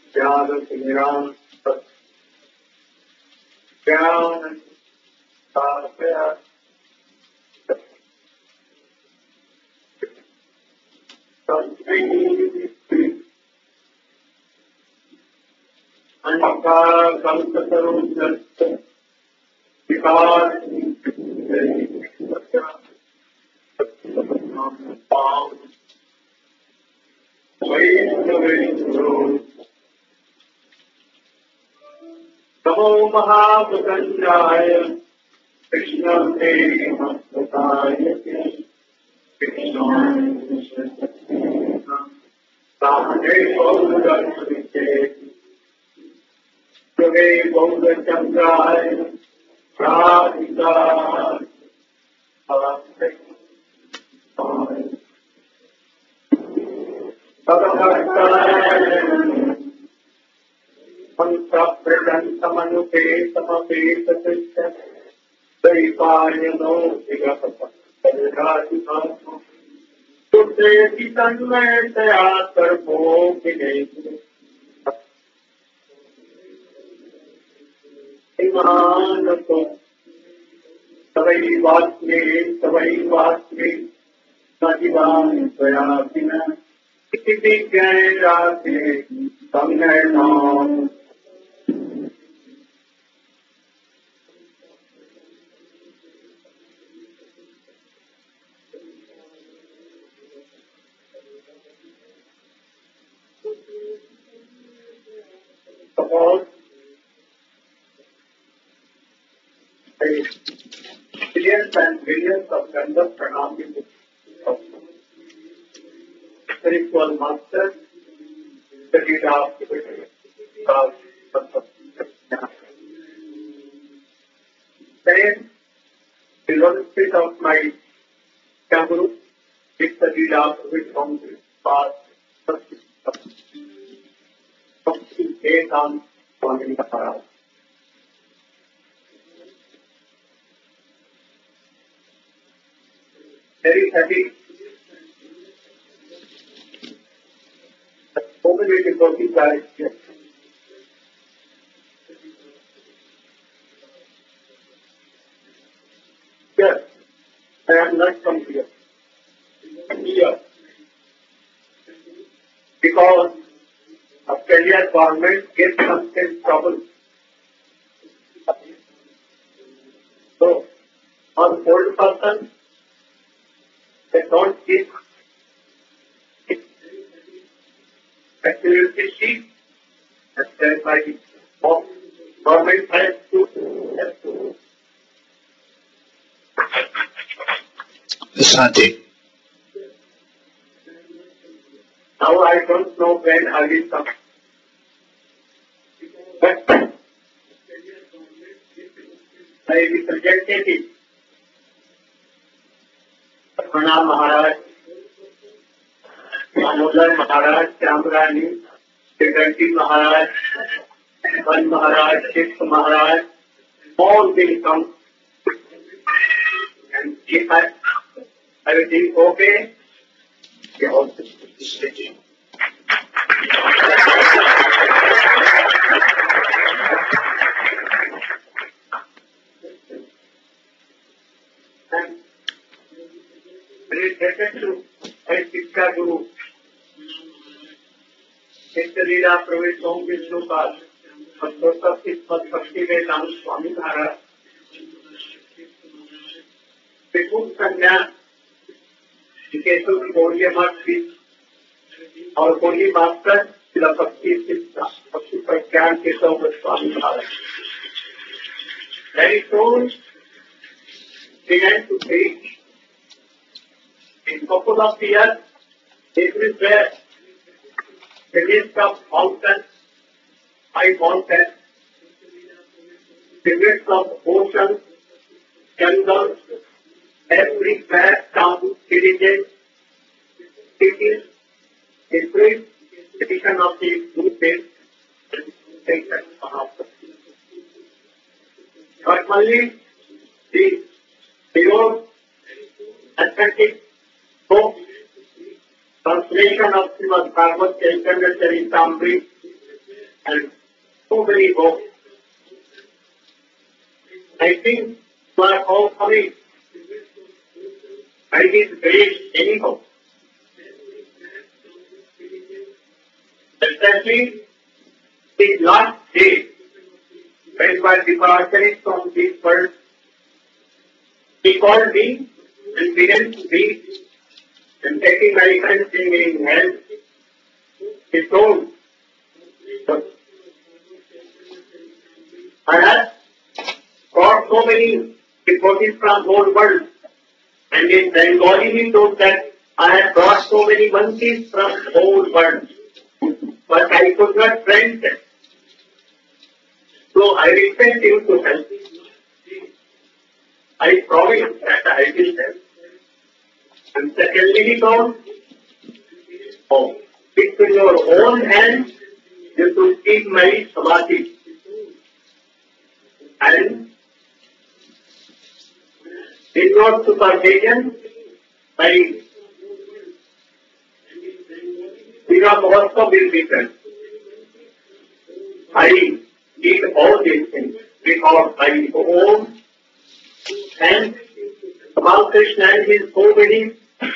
ज्ञान निराम ज्ञान नमो महाप्रचंडाय कृष्ण प्रेमदाय कृष्णाय गौरचंद्राय दैपायनो तन्मय दया सर्वो विनयमानतो तवैवास्मे सजिवां त्वया विना इति ज्ञाते तन्मय नाम suppose billions and billions of Gandha Pranami of spiritual masters studied after then the one spirit of my Guru is studied after it from the past based on Swami Maharaj. Very happy. So many devotees are here. Yes, I am not from here. Here. Because Australian government gets constant trouble. So, on old person, they don't give activity sheet, and then by the government has to. Santi. Now I don't know when I will come. But I represented it. Pranam Maharaj, Manodar Maharaj, Chamrani, Secretary Maharaj, Van Maharaj, Sixth Maharaj, all will come. And if everything okay, they also will. And related to Siksha Guru, लीला प्रवेश ओम विष्णु पाद भक्ति में नाम स्वामी महाराज त्रिपुर कन्या केशव गौरी मठ और Gauri master जिला भक्ति प्रज्ञान Keshav Swami Maharaj very soon began to preach in couple of years everywhere the list of mountains, high mountains, the midst of oceans, jungles, everywhere down villages, cities, the great tradition of the Guru faith and station of the normally the pure authentic book translation of Srimad Bhagavad Chaitanya Charitamrita and so many books. I think you are all coming. I did great anyhow. Especially the last day when my departure is from this world, he called me and began to read and taking my hands in his hand. He told, I have got so many devotees from whole world, and in Bengali he told that I have brought so many monkeys from whole world, but I could not friend them. So I request you to help me. I promise that I will help. And secondly, he told, oh, it's in your own hands, you should keep my samadhi. And in your supervision, my Srila Mahotsav will be done. I did all these things because my own and Ramakrishna and his so many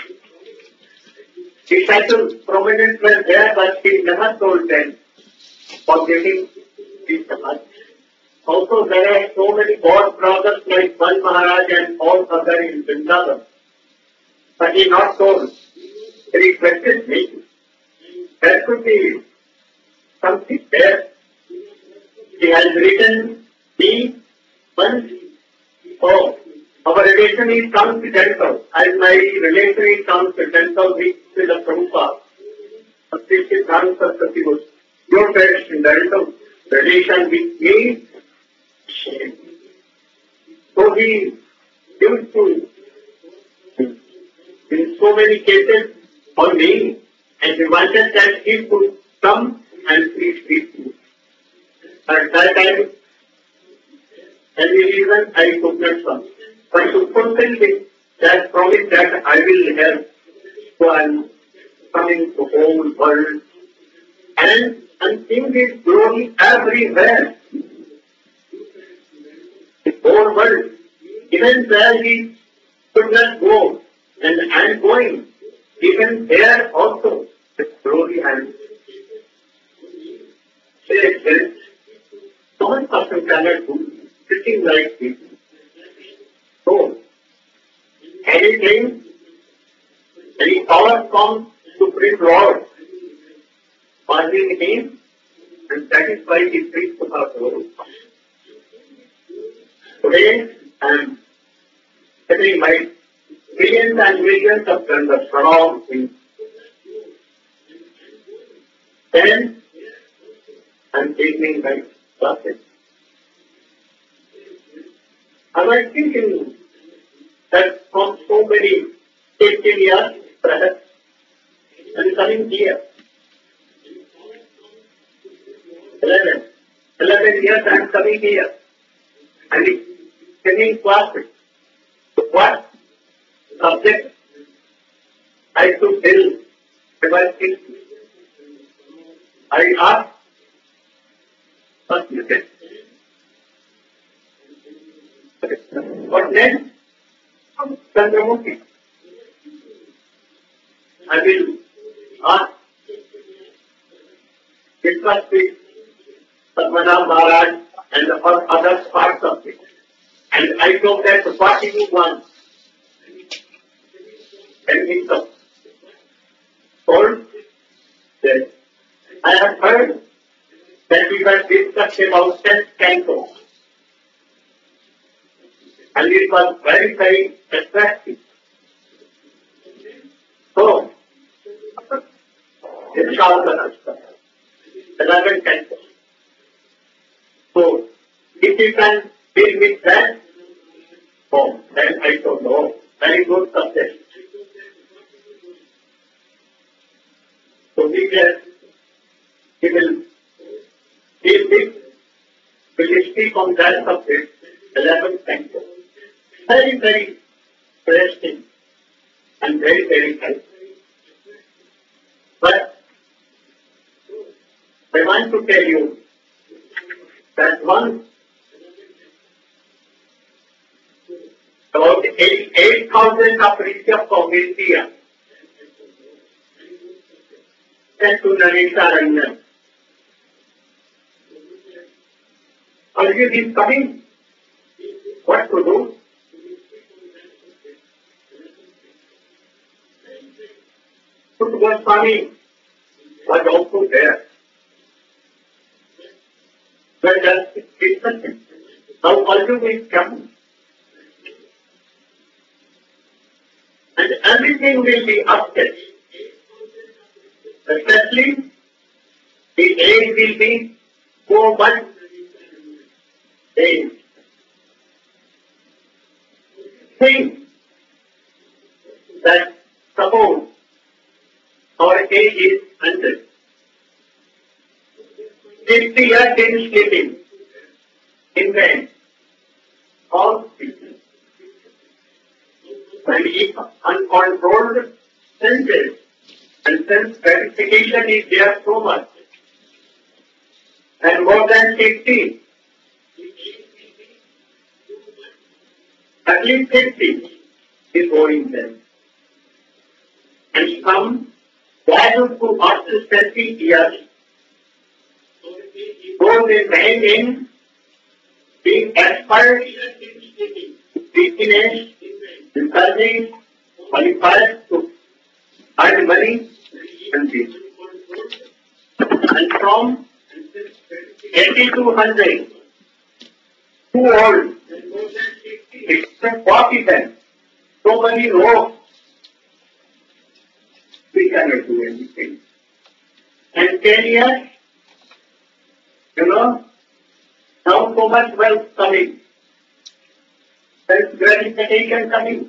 disciples prominent were there, but he never told them for getting this samadhi. Also, there are so many God brothers like Bal Maharaj and all other in Vrindavan. But he not told. He requested me. There could be something there. He has written me once. Oh, our relation is transcendental. As my relation is transcendental with the Prabhupada. This is Saraswati was your transcendental relation with me. So he used to, in so many cases, on me, and he wanted that he could come and preach with me. At that time, any reason I could not come. But to fulfill that promise that I will help, so I am coming to whole world and seeing His glory everywhere. The whole world, even where He could not go, and I am going, even there also, the glory and say, one person cannot do sitting like this. So, anything, any power from Supreme Lord was in him, and that is why he preached about the world. Today, I am setting my millions and millions of members around him. Then, I am taking my classes. I was thinking that from so many 18 years, perhaps, and coming here, 11 years I am coming here, and taking classes. What subject I should tell about it? I asked, what you said. What next? Chandramukhi. I will ask, discuss with Padmanabh Maharaj and the other parts of it. And I told that what do you want? And he told that I have heard that we were discussed about 10th canto. And it was very, very attractive. So, it's called the 11th canto. So, if you can deal with that, oh, then I don't know. Very good subject. So, we will deal with, we will speak on that subject, 11th canto. Very, very interesting and very, very helpful. But I want to tell you that one, about 8,000 of Rishabh from India sent to Nanisha Ranjan. Arjun is coming. What to do? Put Goswami was also there. But it's nothing. Now Arjun is coming. And everything will be upset. Especially the age will be so much age. Think that suppose our age is 100. 50 years in sleeping, in bed, all people. And if uncontrolled senses and sense gratification is there so much, and more than 50, at least 50 is going there. And some value to up to 30 years, those remain in being expert, business, service, qualified to earn money and this. And from 80 to 100, too old, except 40 then, so many rows, we cannot do anything. And 10 years, now so much wealth coming, self-gratification coming.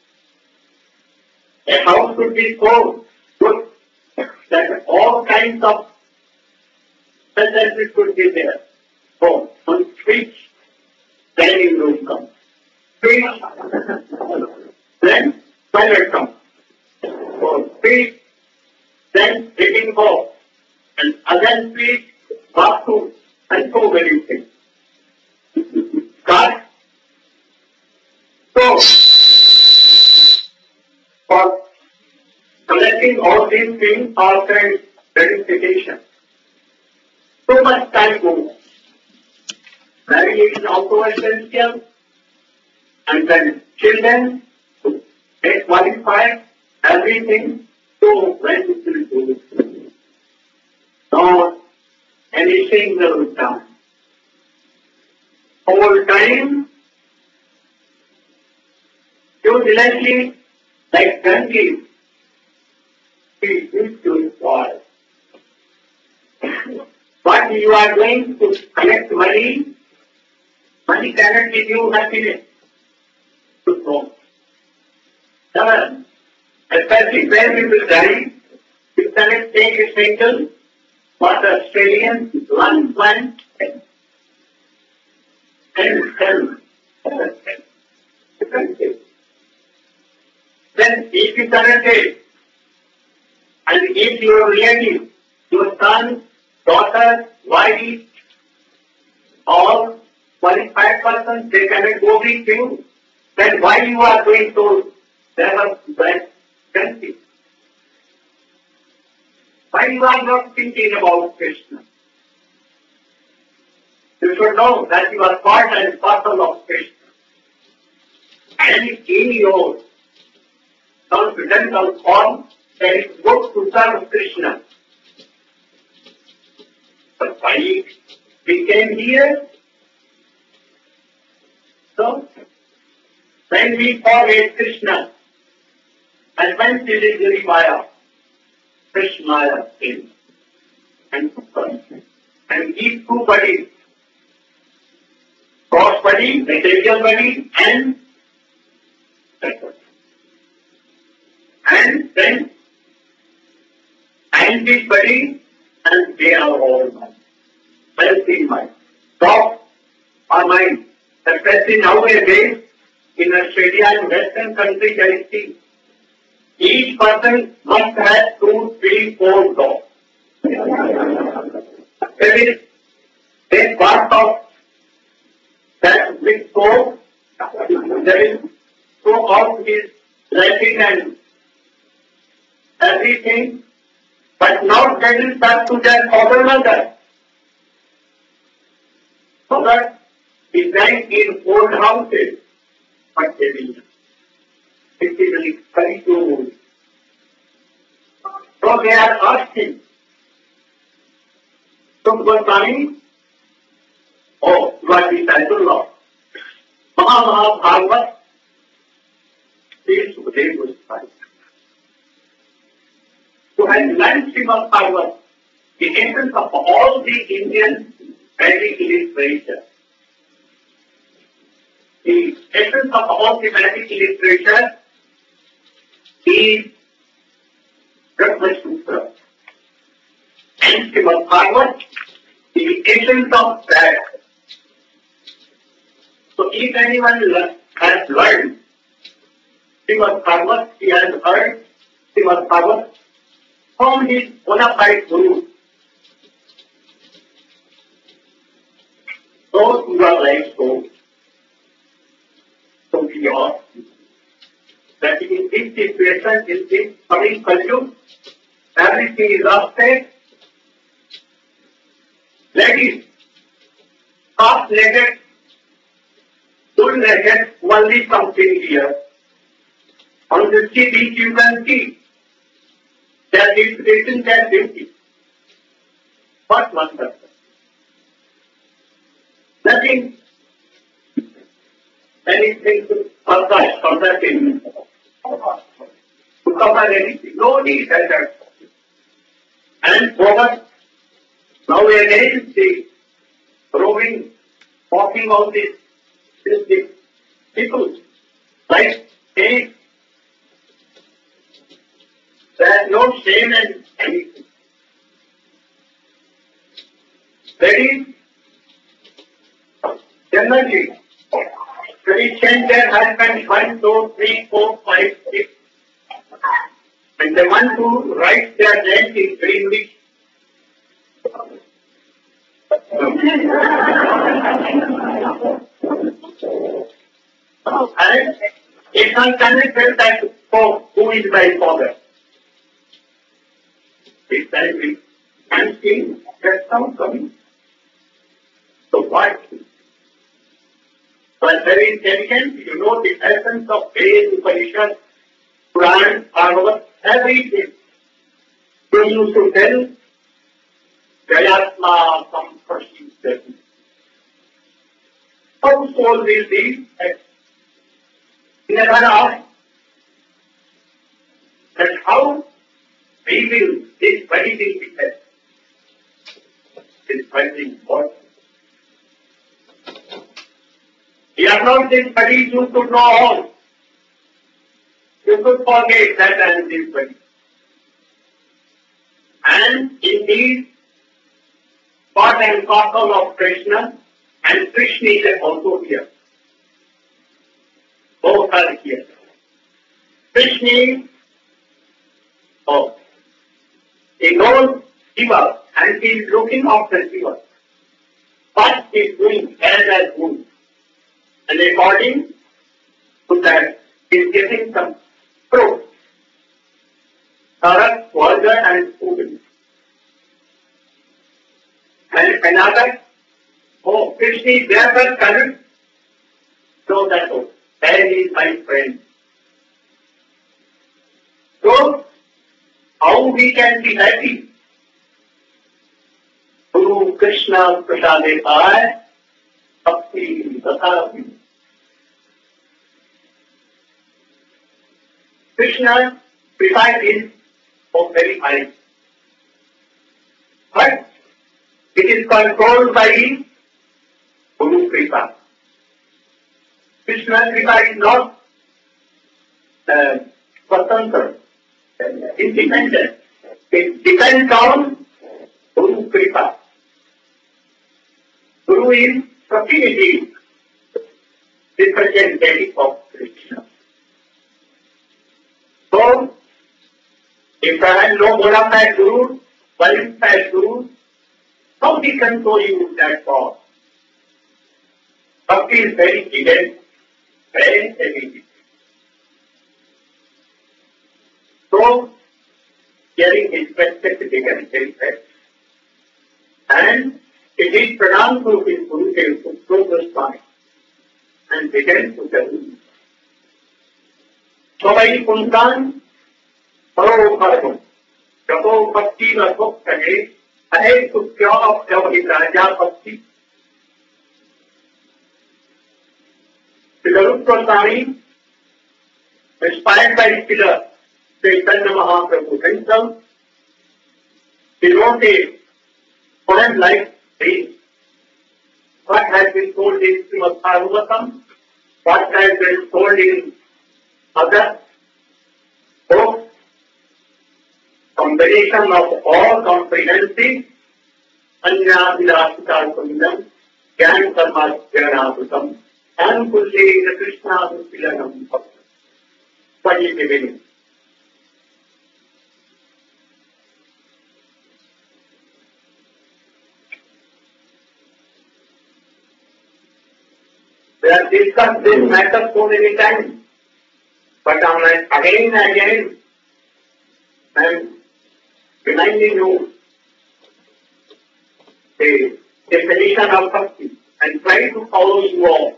A house should be so good that all kinds of facilities should be there. So, on streets, dining room comes. Streets, then toilet comes. So, streets, then drinking box, and other streets, bathroom, and so many things. God, so, for collecting all these things after verification, so much time goes. Marriage is also essential, and then children to get qualified, everything, so when it will do. Not any single time. Whole time, usually like donkeys, we used to involve. But you are going to collect money, money cannot give you happiness. So, especially when we will die, you cannot take a single, but Australian one plant and sell. Then if you cannot take, and if your relative, your son, daughter, wife, or qualified person, they cannot go with you, then why you are going to never bad country? Why you are not thinking about Krishna? You should know that you are part and parcel of Krishna. And in your transcendental form, there is good to serve Krishna. But why we came here? So, when we forget Krishna, and when we did Maya, Krishna came and these two bodies, cross body, material body, and then this body, and they are all mind. Healthy mind. Soft or mind. Especially nowadays, in Australia and Western countries, I see each person must have 2, 3, 4 dogs. That is, they part of that big soul, there is so out his writing and everything, but not getting back to their father mother. So that he drank in old houses, but they will physically very good. So they are asking, Subhasani, oh, you are disciple of Mahabharata, this Sukhdev Goswami, who has learned Srimad Bhagavatam, the essence of all the Indian Vedic literature. The essence of all the Vedic literature is Brahma Sutra. And Srimad Bhagavatam, the essence of that. So if anyone has learned Srimad Bhagavatam, he has heard Srimad Bhagavatam from his bona fide guru. Those who are like so pure, that in this situation, in this coming Kalyug, everything is upset. Ladies, half-naked, full-naked, only something here. On the sea you can see that is written that beauty. What wonder? Nothing. Anything to further thing. To cover anything. No need at that. And over, now again the roving, walking on this people, like saying, there is no shame and anything. That is, generally, very change their husband 1, 2, 3, 4, 5, 6. And they want to write their name in English. And if one cannot tell that, oh, who is my father? It's like I'm seeing that sound coming. So what? But very intelligent, you know the essence of Ved, Upanishad, Puran, Bhagavad, everything. So you should tell Gayatma some perceives. How soul will be? Never asked that how we will, this body will be set. This body is what? We are not this body, you could know all. You could forget that I am this body. And indeed, part and parcel of Krishna, and Krishna is also here. Both are here. Krishna, oh, he knows Shiva and he is looking after Shiva. What he is doing as good. And according to that, he is getting some fruit. Tarak, water and food. And another, oh, Krishna is there for current. So that, oh, that is my friend. So, how we can be happy? Guru Krishna Prasade Pai, Bhakti Tathapi. Krishna precise is of very high. But it is controlled by Guru Kripa. Krishna Kripa is not Swatantra, independent. It depends on Guru Kripa. Guru is representative of Krishna. So, if I have no bona fide Guru, qualified Guru, how he can show you that path? Bhakti is very hidden, very heavy. So, hearing his respect began very fast. And he did pranam to his Gurudev to throw the spine and began to tell him. Samai puntan, paro bhargo, japo bhakti na bhakti, ahe sukhya jab raja bhakti. Siddharth Goswami, inspired by his pillar, Chaitanya Mahaprabhu himself, he wrote a poem like this. What has been told in Srimad Bhagavatam, what has been told in other books, combination of all comprehensive, Anya Vilasita Kundam, Gyan Karma Jnanavutam, and Kulle Krishna Vilanam. What is the meaning? We have discussed this matter so many times, but again and again, I am reminding you the definition of bhakti and try to follow you all.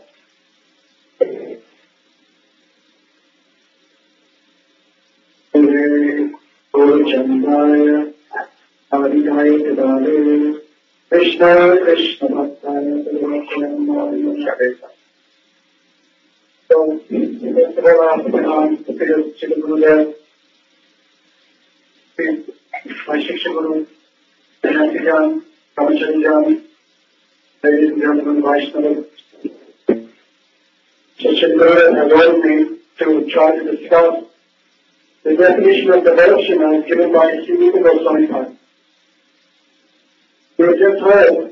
Krishna Krishna Bhaktaya. So, first of all, I pranam to Srila Gurudev, my Shiksha Guru, Janatijan, Ramachandran, ladies and gentlemen, Vaishnava. Shiksha Guru has ordered me to try to discuss the definition of devotion as given by Sri Rupa Goswami Thakur. We have just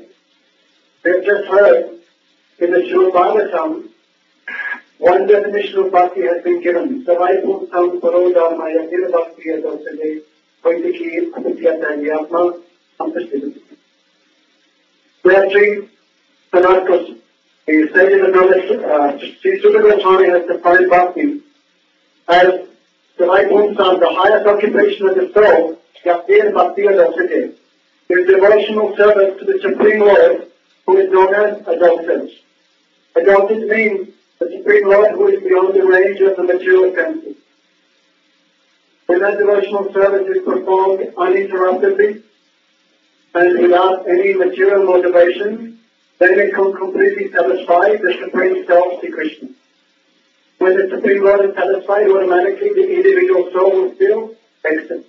heard in the Srimad Bhagavatam, one definition of bhakti has been given. Savai Pumsam Parodha Maya Nira Bhakti Adosade Vaidiki Adhyata Yatma Ampasthiti. We have three Sanatkas. He said in another, Sri Sutta Goswami has defined bhakti as Savai Pumsam, the highest occupation of the soul, Yaptir Bhakti Adosade, is devotional service to the Supreme Lord, who is known as adulterous. Adulterous means the Supreme Lord who is beyond the range of the material senses. When that devotional service is performed uninterruptedly and without any material motivation, then it can completely satisfy the Supreme Self, Sri Krishna. When the Supreme Lord is satisfied, automatically the individual soul will feel ecstasy.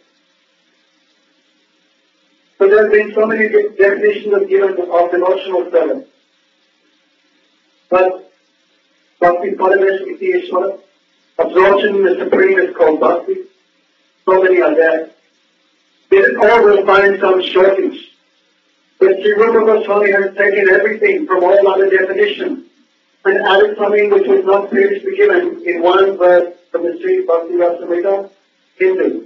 So there have been so many definitions given of devotional service. But Bhakti Paramesh Iti Ishvara, absorption in the Supreme is called Bhakti. So many are there. They all will find some shortage. But Sri Rupa Goswami has taken everything from all other definitions and added something which was not previously given in one verse from the Sri Bhakti Rasamrita Hindu.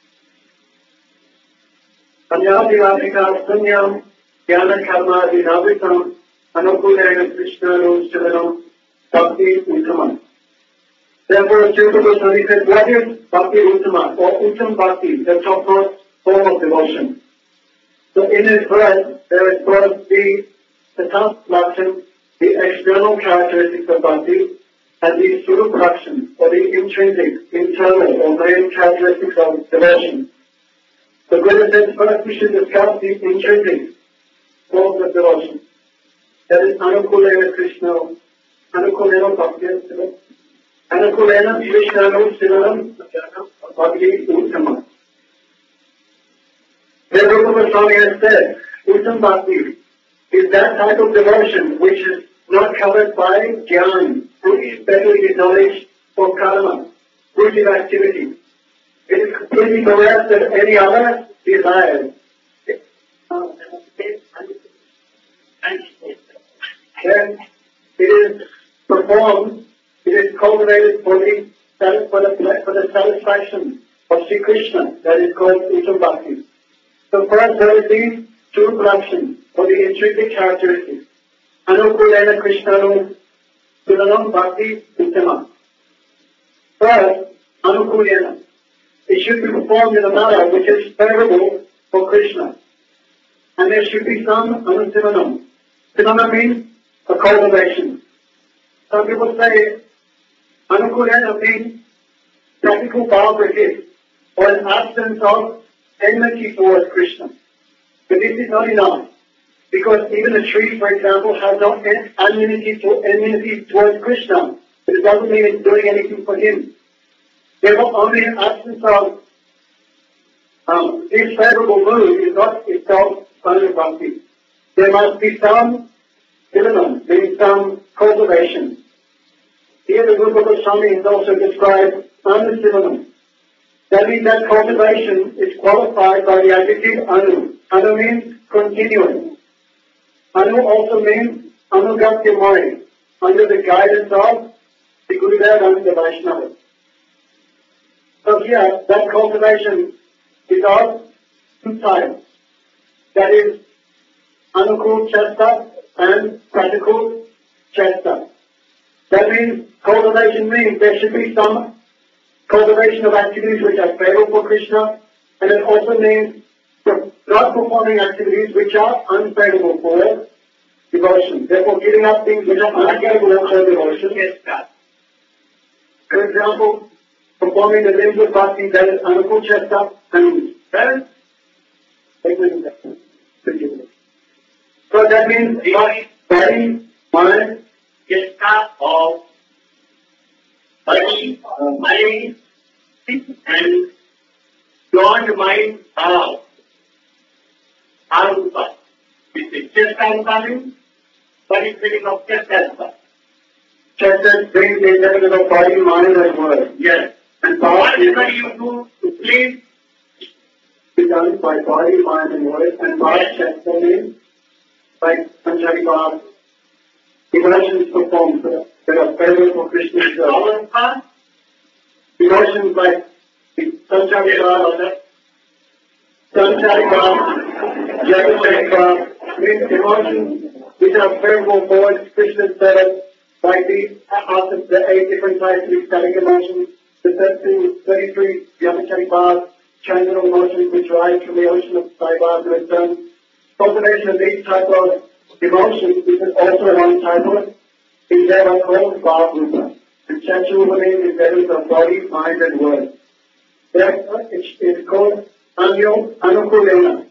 Anyadivadika Sanyam Jnana Karma Dinavitam Anukulena Krishnanu Shivanam Bhakti Uttama. Therefore, Sri Rupa Goswami said, what is Bhakti Uttama or Uttam Bhakti, the topmost form of devotion? So in his verse, there is brought the top lakshan, the external characteristics of Bhakti, and the Surup lakshan, or the intrinsic, internal, or main characteristics of devotion. The Buddha says first we should discuss the intrinsic forms of devotion. That is Anukulena Krishna, Anukulena Bhakti, Anukulena Krishnanu Sivanam Bhakti Uttama. Then Rupa Goswami has said, Uttam Bhakti is that type of devotion which is not covered by jnana, especially the knowledge or karma, fruitive activity. It is completely bereft of any other desires. Then it is performed, it is cultivated for the satisfaction of Sri Krishna, that is called Uttam Bhakti. So first there is the true production for the intrinsic characteristics. Anukulena Krishnanu Sivanam Bhakti Uttama. First, Anukulena. It should be performed in a manner which is favorable for Krishna. And there should be some Anusivanam. Sivanam means a cultivation. Some people say Anukulena means practical biography or an absence of enmity towards Krishna. But this is not enough. Because even a tree, for example, has no enmity towards Krishna. But it doesn't mean it's doing anything for him. Therefore, only an absence of this favorable mood is not itself bhakti. There must be some element, meaning some cultivation. Here the Rupa Goswami is also described anusivanam. That means that cultivation is qualified by the adjective anu. Anu means continuous. Anu also means anugatyamai, under the guidance of the Gurudev and the Vaishnava. So here, that cultivation is of two types. That is, anukul chesta and pratical chesta. That means, cultivation means there should be some cultivation of activities which are favorable for Krishna, and it also means not performing activities which are unfavorable for devotion. Therefore, giving up things which are unfavorable for devotion is that. For example, performing the limbs of bhakti, that is anukul chesta and parents. So that means body, mind, chesta of body, mind, and beyond mind of arupa. Which is chesta arupa means body feeling of chesta. Chesta brings the element of body, mind, and word. Yes. And what is you do to please be done by body, mind, and word, and by chesta means by Sanchari Bhav, emotions performed that are favorable for Krishna's will. Emotions like Sanchari Bhav, Jagasek Bhav, means emotions which are favorable for Krishna's service, like these after the 8 different types of ecstatic emotions, the 33 Vyamachari Bhavs, transcendental emotions which rise from the ocean of Sai Bhav to return. Cultivation of these type of emotions, which is also one type of, is thereby called Bhav Rupa. And Chacha Rupa means the of body, mind, and word. Therefore, it's called Anukulena.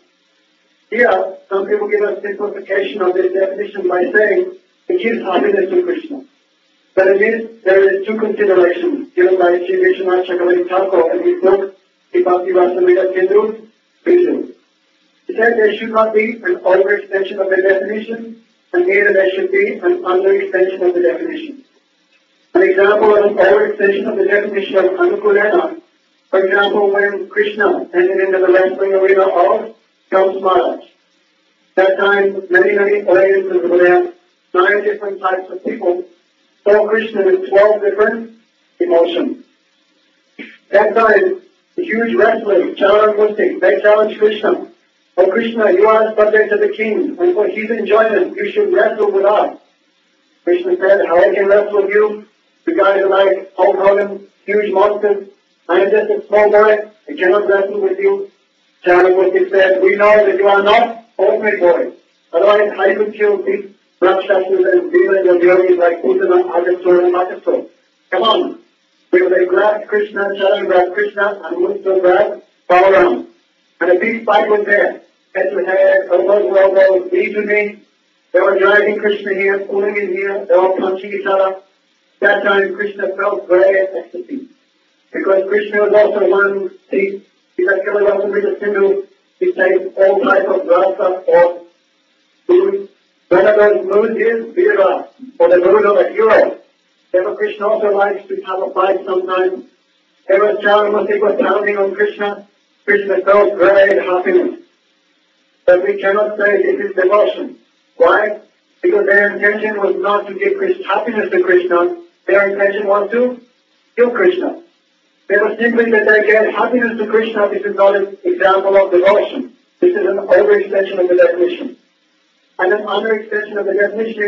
Here, some people give a simplification of this definition by saying it gives happiness to Krishna. But it means there is 2 considerations given by Sri Vishwanath Chakravarti Thakur in his book, Bhakti Rasamrita Sindhu, Vishnu. He said there should not be an overextension of the definition, and neither there should be an underextension of the definition. An example of an overextension of the definition of Anukulena, for example, when Krishna entered into the wrestling arena of Kams Maharaj. That time, many audiences were there, 9 different types of people saw Krishna with 12 different emotions. That time, the huge wrestlers, Chaturmustik, they challenged Krishna. Oh Krishna, you are a subject of the king, and for his enjoyment, you should wrestle with us. Krishna said, how I can wrestle with you? You guys are like Hulk Hogan, huge monsters. I am just a small boy, I cannot wrestle with you. Chaturmustik said, we know that you are not ordinary boys. Otherwise, I could kill these Rakshasas and demons and yogis like Putana, Agasura, and Makasura. Come on. Because they grabbed Krishna, Charan grabbed Krishna, and Musta grabbed Balaram. And a big fight was there. Head to head, elbow to elbow, knee to knee. They were dragging Krishna here, pulling him here, they were punching each other. That time Krishna felt great ecstasy. Because Krishna was also one, he's a killer of the Sindhu. He takes all types of rasa or food. One of those moods is Vira, or the mood of a hero. Therefore Krishna also likes to have a fight sometimes. Ever Chaturmustik was pounding on Krishna, Krishna felt great happiness. But we cannot say this is devotion. Why? Because their intention was not to give happiness to Krishna. Their intention was to kill Krishna. They were simply that they gave happiness to Krishna. This is not an example of devotion. This is an overextension of the definition. And an underextension of the definition is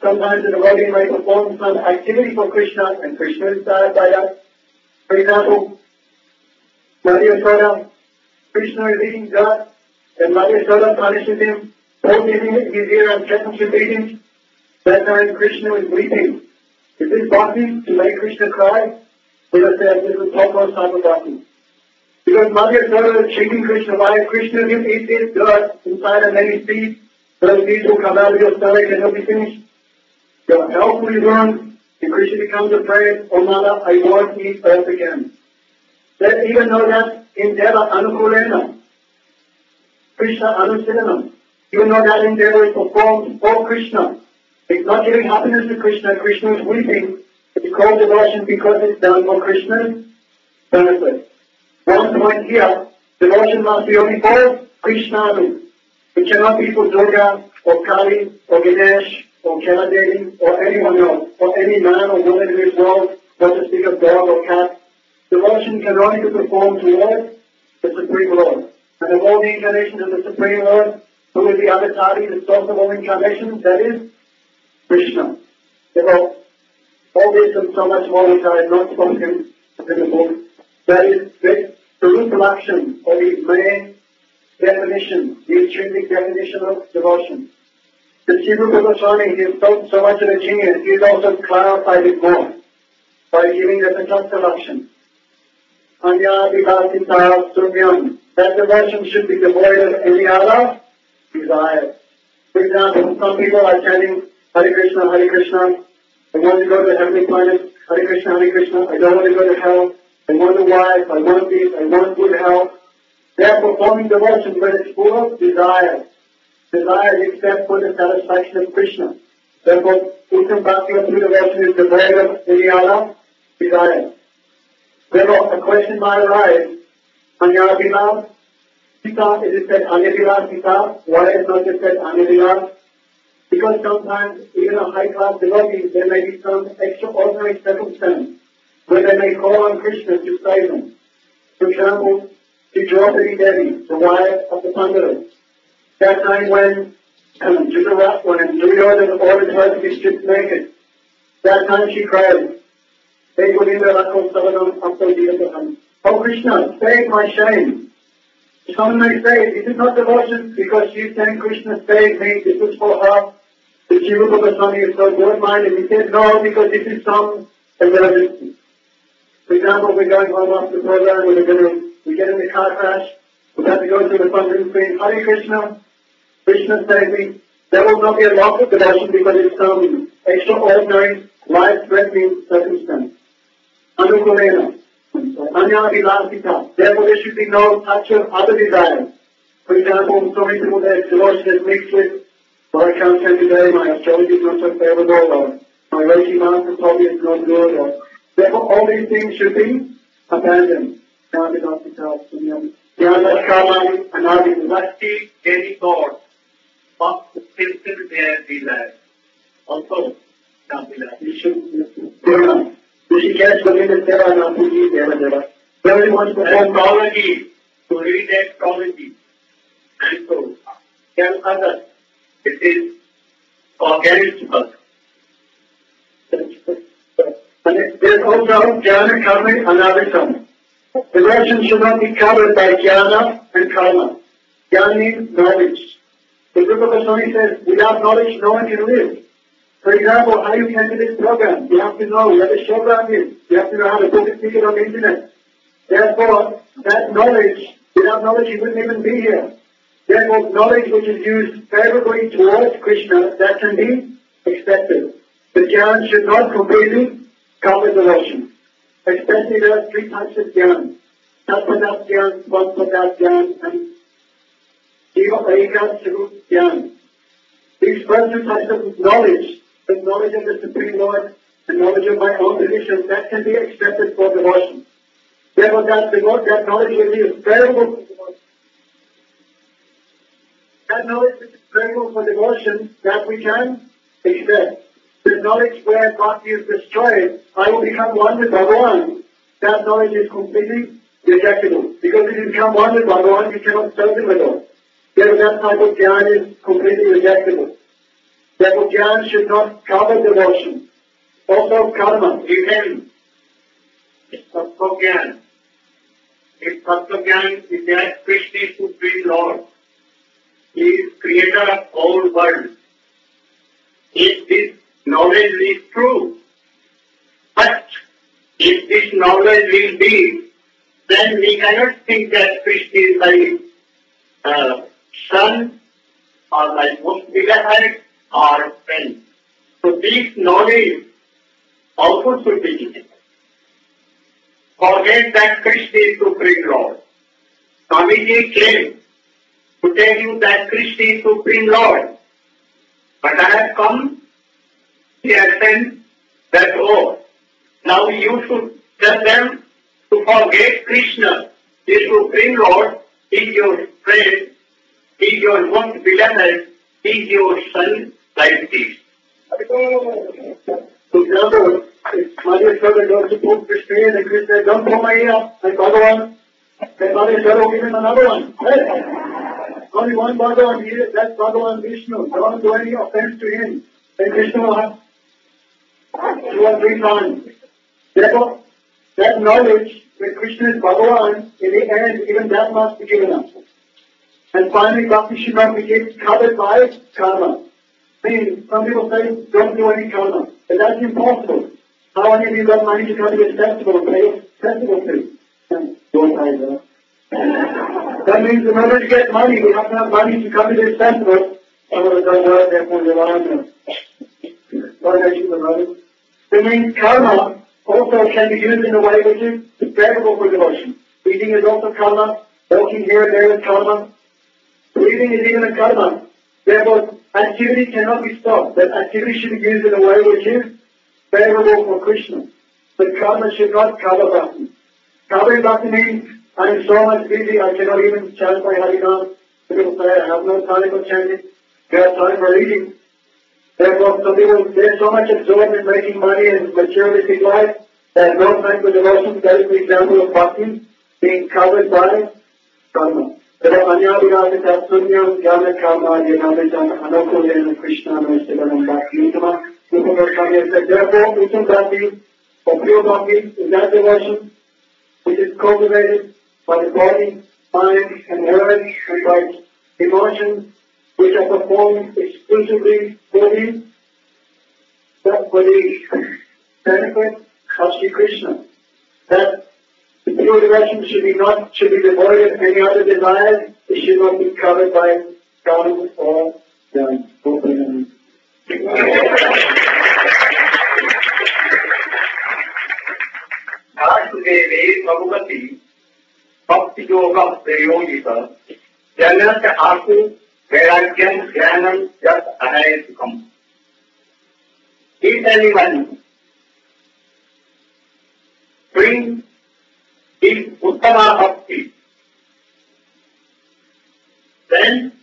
Sometimes the devotee may perform some activity for Krishna and Krishna is inspired by that. For example, Madhya Yasoda, Krishna is eating dirt and Madhya Yasoda punishes him, holding his ear and threatens to beat him. That time Krishna is weeping. Is this bhakti to make Krishna cry? Buddha says this is topmost type of bhakti. Because Madhya Yasoda is treating Krishna, why Krishna can eat this dirt inside and then he sees, those seeds will come out of your stomach and he'll be finished. Your health will burn, and Krishna becomes afraid, oh Mother, I won't eat earth again. Let's even know that in Deva Anukulena, Krishna Anusidanam, even though that endeavor is performed for Krishna, it's not giving happiness to Krishna, Krishna is weeping, it's called devotion because it's done for Krishna's benefit. One point here, devotion must be only for Krishna. It cannot be for Durga, or Kali, or Ganesh, or Kaladevi, or anyone else, or any man or woman in this world, not to speak of dog or cat. Devotion can only be performed towards the Supreme Lord. And of all the incarnations of the Supreme Lord, who is the Avatari, the source of all incarnations, that is Krishna. Therefore, all this and so much more which I have not spoken in the book, that is the reproduction or the main definition, the intrinsic definition of devotion. The Sri-Rupa Goswami, he is so much of a genius, he has also clarified it more by giving the Tatastha Anya Vibhasita Sunyam. That devotion should be devoid of any other desire. For example, some people are chanting Hare Krishna, Hare Krishna. I want to go to the heavenly planet. Hare Krishna, Hare Krishna. I don't want to go to hell. I want a wife. I want this. I want good health. They are performing devotion, but it's full of desire. Desire is except for the satisfaction of Krishna. Therefore, Uttam Bhakti through devotion is devoid of any other desire. Therefore, a question might arise, Anyabhila Sita, is it said Anyabhila Sita? Why is not just said Anyabhila? Because sometimes, even a high-class devotee, there may be some extraordinary circumstance where they may call on Krishna to save them. For example, to Draupadi Devi, the wife of the Pandavas. That time when Duryodhana ordered her to be stripped naked, that time she cried, Oh Krishna, save my shame. Someone may say, is it not devotion because she's saying Krishna save me, this is for her? The Sri-Rupa Goswami is so good-minded. He said, no, because this is some emergency. For example, we're going home after the program, we get in the car crash, we have to go to the thundering screen, Hare Krishna, Krishna save me. There will not be a loss of devotion because it's some extraordinary, life-threatening circumstance. Anukulena, Anyabhilasita. Therefore, there should be no touch of other desires. For example, so many people that devotion is mixed with, well, I can't say today, my astrology is not so favorable, or my Reiki master told me it's not good, or therefore all these things should be abandoned. Anyabhilasita, Yanakarmani, Anabhilasati, any God, but fulfill their desires. Also, you should Rishikesh Govinda Seva Napuji Deva Deva. Everyone wants to perform astrology, to read astrology. And so, tell others, it is organic to us. And there is also Jnana Karma Anabhisam. Devotion should not be covered by Jnana and Karma. Jnana means knowledge. The Rupa Goswami says, without knowledge, no one can live. For example, how you can do this program, you have to know where the showground is. You have to know how to book a ticket on the internet. Therefore, that knowledge, without knowledge you wouldn't even be here. Therefore, knowledge which is used favorably towards Krishna, that can be expected. The jnana should not completely cover devotion. Especially there are three types of jnana. Tatpadat jnana, Svampadat jnana, and Jiva Aika Sarup jnana. These first two types of knowledge, the knowledge of the Supreme Lord, the knowledge of my own position, that can be accepted for devotion. Therefore, that knowledge will be favorable for devotion. That knowledge which is favorable for devotion, that we can accept. The knowledge where bhakti is destroyed, I will become one with Bhagavan. That knowledge is completely rejectable. Because if you become one with Bhagavan, you cannot serve him at all. Therefore, that type of jnana is completely rejectable. Therefore, Jnana should not cover devotion. Also, karma. Even Tattva-gyan. If Tattva-gyan is that Krishna is Supreme Lord, He is creator of all world. If this knowledge is true, but if this knowledge will be, then we cannot think that Krishna is my son or my most beloved or friend. So this knowledge also should be given. Forget that Krishna is Supreme Lord. Swamiji came to tell you that Krishna is Supreme Lord. But I have come, he has said that, oh, now you should tell them to forget Krishna. The Supreme Lord is your friend, is your most beloved, is your son, like this. So, in other words, if Mother Sarva goes to put Krishna in and Krishna says, don't pull my ear up, like Bhagavan, then Mother Sarva will give him another one. Right? Only one Bhagavan here, that's Bhagavan Vishnu. Don't do any offense to him. Then Krishna will have 2 or 3 times. Therefore, that knowledge that Krishna is Bhagavan, in the end, even that must be given up. And finally, Bhakti should not be covered by karma. I mean, some people say, don't do any karma. But that's impossible. How many of you got money to come to this festival and pay a festival fee? Don't pay that. That means in order to get money, we have to have money to come to this festival. Some of us don't work, therefore they're on the That means karma also can be used in a way which is favorable for devotion. Eating is also karma. Walking here and there is karma. Breathing is even a karma. Therefore, activity cannot be stopped. That activity should be used in a way which is favorable for Krishna. But karma should not cover bhakti. Covering bhakti means I am so much busy, I cannot even chant my Harinam. People say, I have no time for chanting. I have time for reading. Therefore, some people, they're so much absorbed in making money and materialistic life, they have no time for devotion. That is the example of bhakti being covered by karma. Therefore, Anyabhirata Tatsunyam Jnana Karma Yanavitam Anukulena Krishna Namastavanam Bhakti Utama. Therefore, Uttam Bhakti, or pure Bhakti, is that devotion which is cultivated by the body, mind, and word, and by emotions which are performed exclusively for the benefit of Sri Krishna. That the pure devotion should be devoid of any other desires. It should not be covered by karma or jnana. Vasudeve Bhagavati Bhakti Yoga Prayogita Janat Aku Vairagyam Jnanam Jat Anayasukam. If anyone brings his Uttama Bhakti, then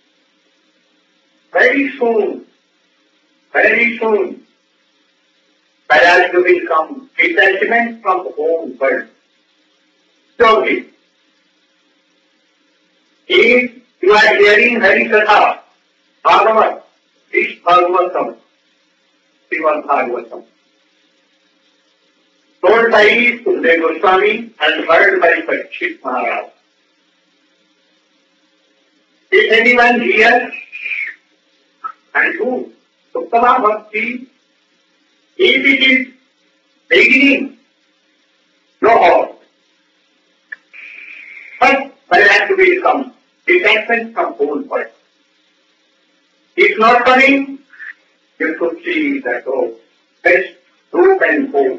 very soon, Vairagya will come, detachment from the whole world. Slowly. If you are hearing Hari Katha, Bhagavat, this Bhagavatam, Srimad Bhagavatam, told by Sukadeva Goswami and heard by Parikshit Maharaj. If anyone hears and do Uttama Bhakti, if it is beginning, no halt. But Vairagya will come, detachment from whole world. If not coming, you should see that, oh, best root and hold.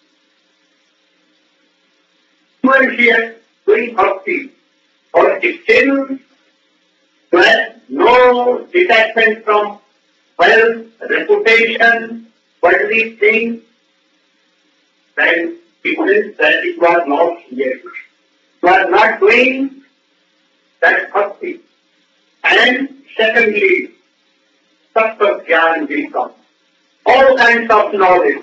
You are here doing bhakti, or still you have no detachment from wealth, reputation, worldly things, then it means that it was not here. You are not doing that bhakti. And secondly, Tattva-gyan will come. All kinds of knowledge.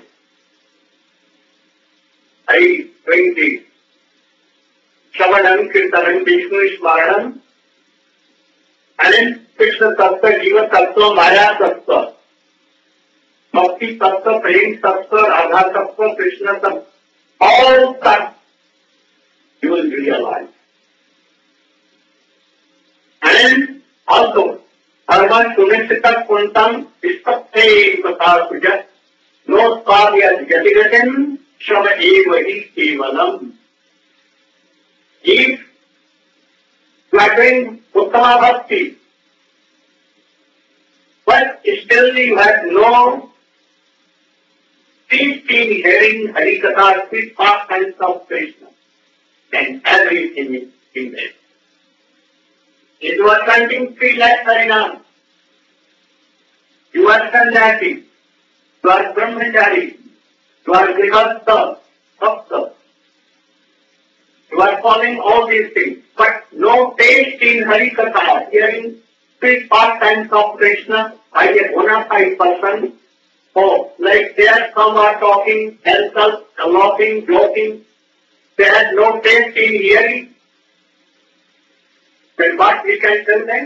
I bring this. Shravanam, Kirtanam, Vishnu Smaranam, and Krishna Tattva, Jiva Tattva, Maya Tattva. Bhakti Tattva, Prem Tattva, Radha Tattva, Krishna Tattva, all that you will realize. And also, Arva Sunisita Kuntam Istapte Patakuja, no Sparya Jatigatin, Shama Eva Kevalam. If you are doing Uttama Bhakti, but still you have no deep in hearing Harikatha, sweet pastimes of Krishna, then everything is in there. If you are chanting 3 lakh Harinam, you are Sannyasi, you are Brahmachari, you are Grihastha, Bhakta, you are following all these things, but no taste in Harikatha, hearing sweet pastimes of Krishna by a bona fide person. Oh, like there some are talking, else laughing, joking. They have no taste in hearing. Then what we can tell them?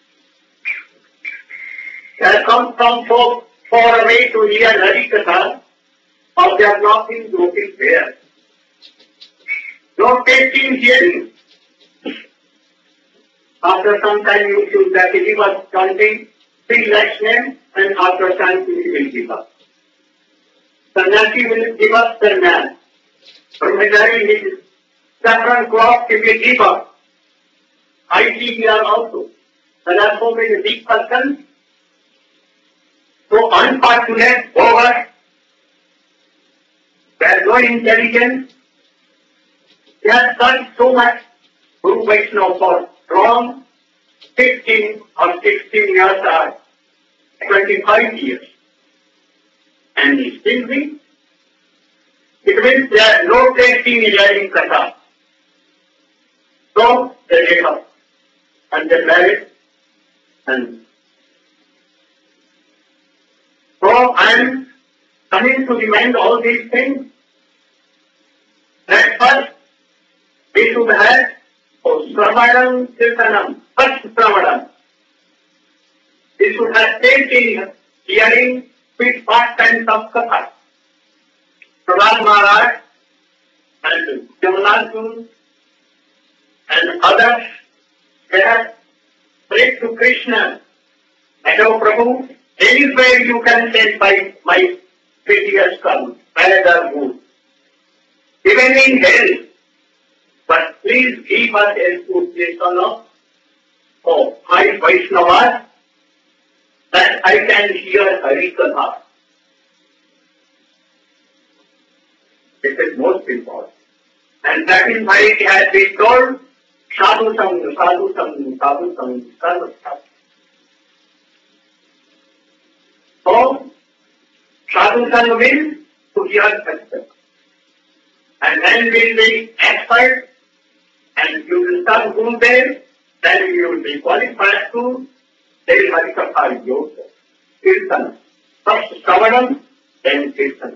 They have come from so far away to hear Harikatha, or they are laughing, joking there. No taste in hearing. After some time you feel that he was chanting 3 lakhs name, and after chanting he will give up. Sannyasi will give up sannyas. Brahmachari will saffron cloth he will give up. I see here also. There are so many big persons, so unfortunate, over, they have no intelligence, they have done so much Guru Vaishnava for from 15 or 16 years or 25 years. And still we, it means there is no taste in hearing Katha. So they get up and they marry. And so I am coming to remind all these things that first we should have Sravanam Kirtanam, first Sravanam. We should have taste in hearing sweet pastimes of Katha. Prahlad Maharaj and Jamunarjun and others, they have prayed to Krishna, and oh Prabhu, anywhere you can send my pity has come, bad or good. Even in hell, but please give us a good lesson of my Vaishnavas, that I can hear Harikatha. This is most important. And that is why it has been told, Sadhu Sangha, Sadhu Sangha, Sadhu Sangha, Sadhu Sangha. So, Sadhu Sangha means to hear Harikatha. And then we will be expert, and you will start Gurudev, then you will be qualified to tell Harikatha yourself. Kirtan. First Sravanam, then Kirtan.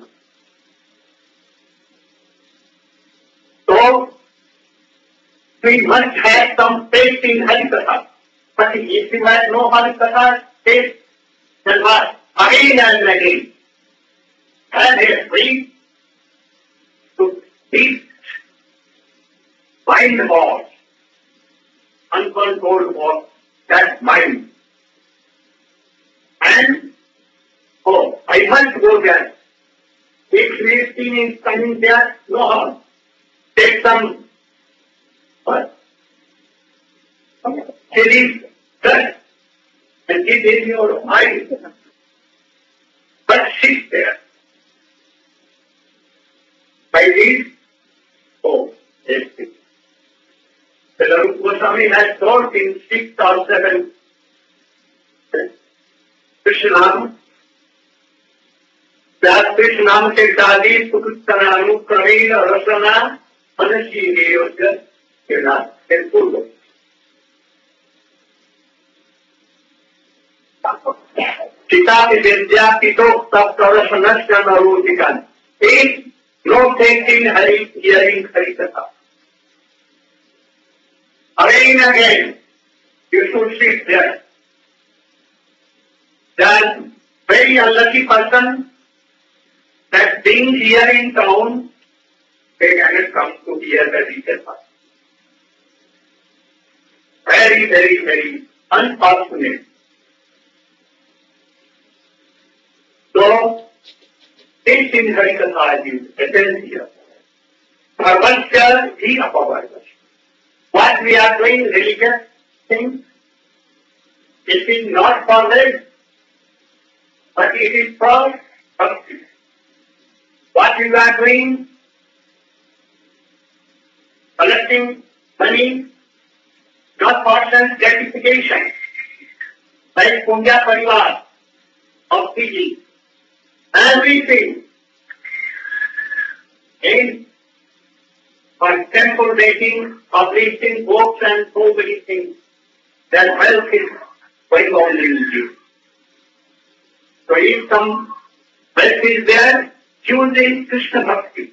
So, we must have some taste in Harikatha. But if you have no Harikatha taste, then what? Again and again. And they are free to eat mind wars, uncontrolled wars, that mind. And, oh, I must go there. If Philistine is coming there, no harm. Take some chili dust and give in your eyes. But sit there. By this, oh, yes. The Larup Goswami has told in 6 or 7 Krishnam, that Krishnam ke Dadi Sukuttananu Pravina Rasana Anashi Niyosya Kirna Purva. Sita Vidya Pitok Taptarashanasya Narutikan. Is no taking hearing Harikatha. Again and again, you should sit there. Then pray very unlucky person that being here in town, they cannot come to hear the teacher pass. Very, very, very unfortunate. So, this in Harikatha is essential. Parvasya hi apavarvasya. What we are doing, religious things, it is not for this, but it is for bhakti. What you are doing, collecting money, not for sense gratification, like Punya Parivar of Fiji. Everything is for temple making, publishing books and so many things. That wealth is going on in you. So if some wealth is there, choosing Krishna Bhakti.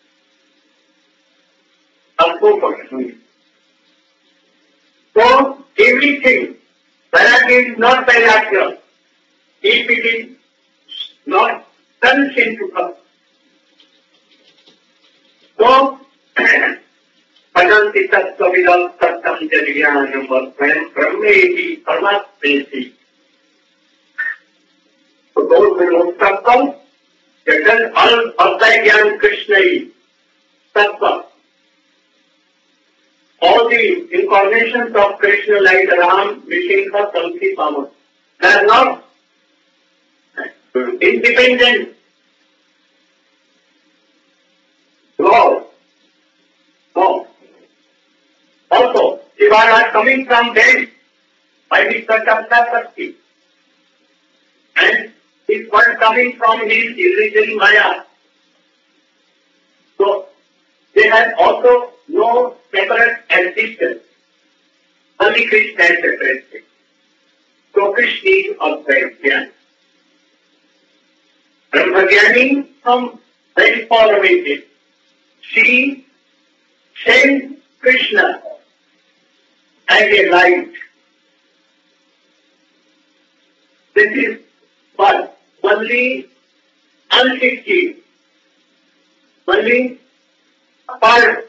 So everything, Vairagya is not Vairagya. If it is not turns into Bhakti. So, Padanti Tattvavidam Tattam Jadiyanam Vasvayam Brahmeti Paramatmeti. So those who know Tattam, they tell all Bhaktagyan Krishna is Tattva. All the incarnations of Krishna like Ram, Vishekha, Kamsi, Pama, they are not independent. No. Also, if I are coming from them, by the touch of Bhakti, and this one coming from his illusory Maya. So, they have also no separate existence. Only Krishna is separate. So, Krishna is Advaita. Brahmagyani from very far away. She sent Krishna as a light. This is what? Only unsixty. Only part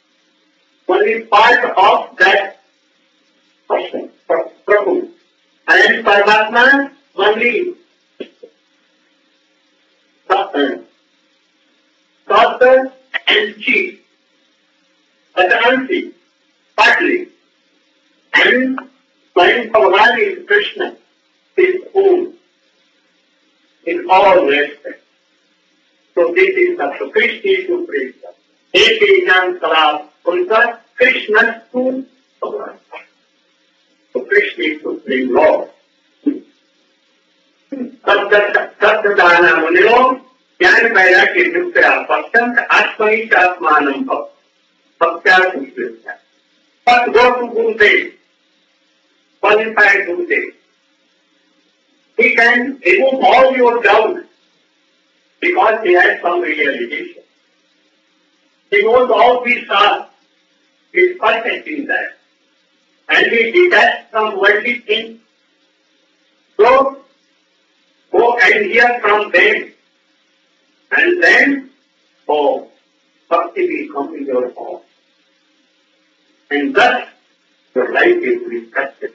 of that person, Prabhu. And Paramatma only Sata and Chi. Adanti, partly. And Swayam Bhagavan is Krishna, his own, in all respects. So this is the Krishna Supreme. Ek Jan Salam, unka Krishna to Bhagavan. So Krishna is Supreme Lord. Sattadana Munilo, Jnana Vairagya Yukta, Pasyant Atmani Atmanam Bhaktya Sukrishna. But go to Gurudev, qualified Gurudev. He can remove all your doubts because he has some realization. He knows all these are, he is perfect in that. And he detached from worldly things. So, go and hear from them. And then, Bhakti will come in your heart. And thus, your life is respected.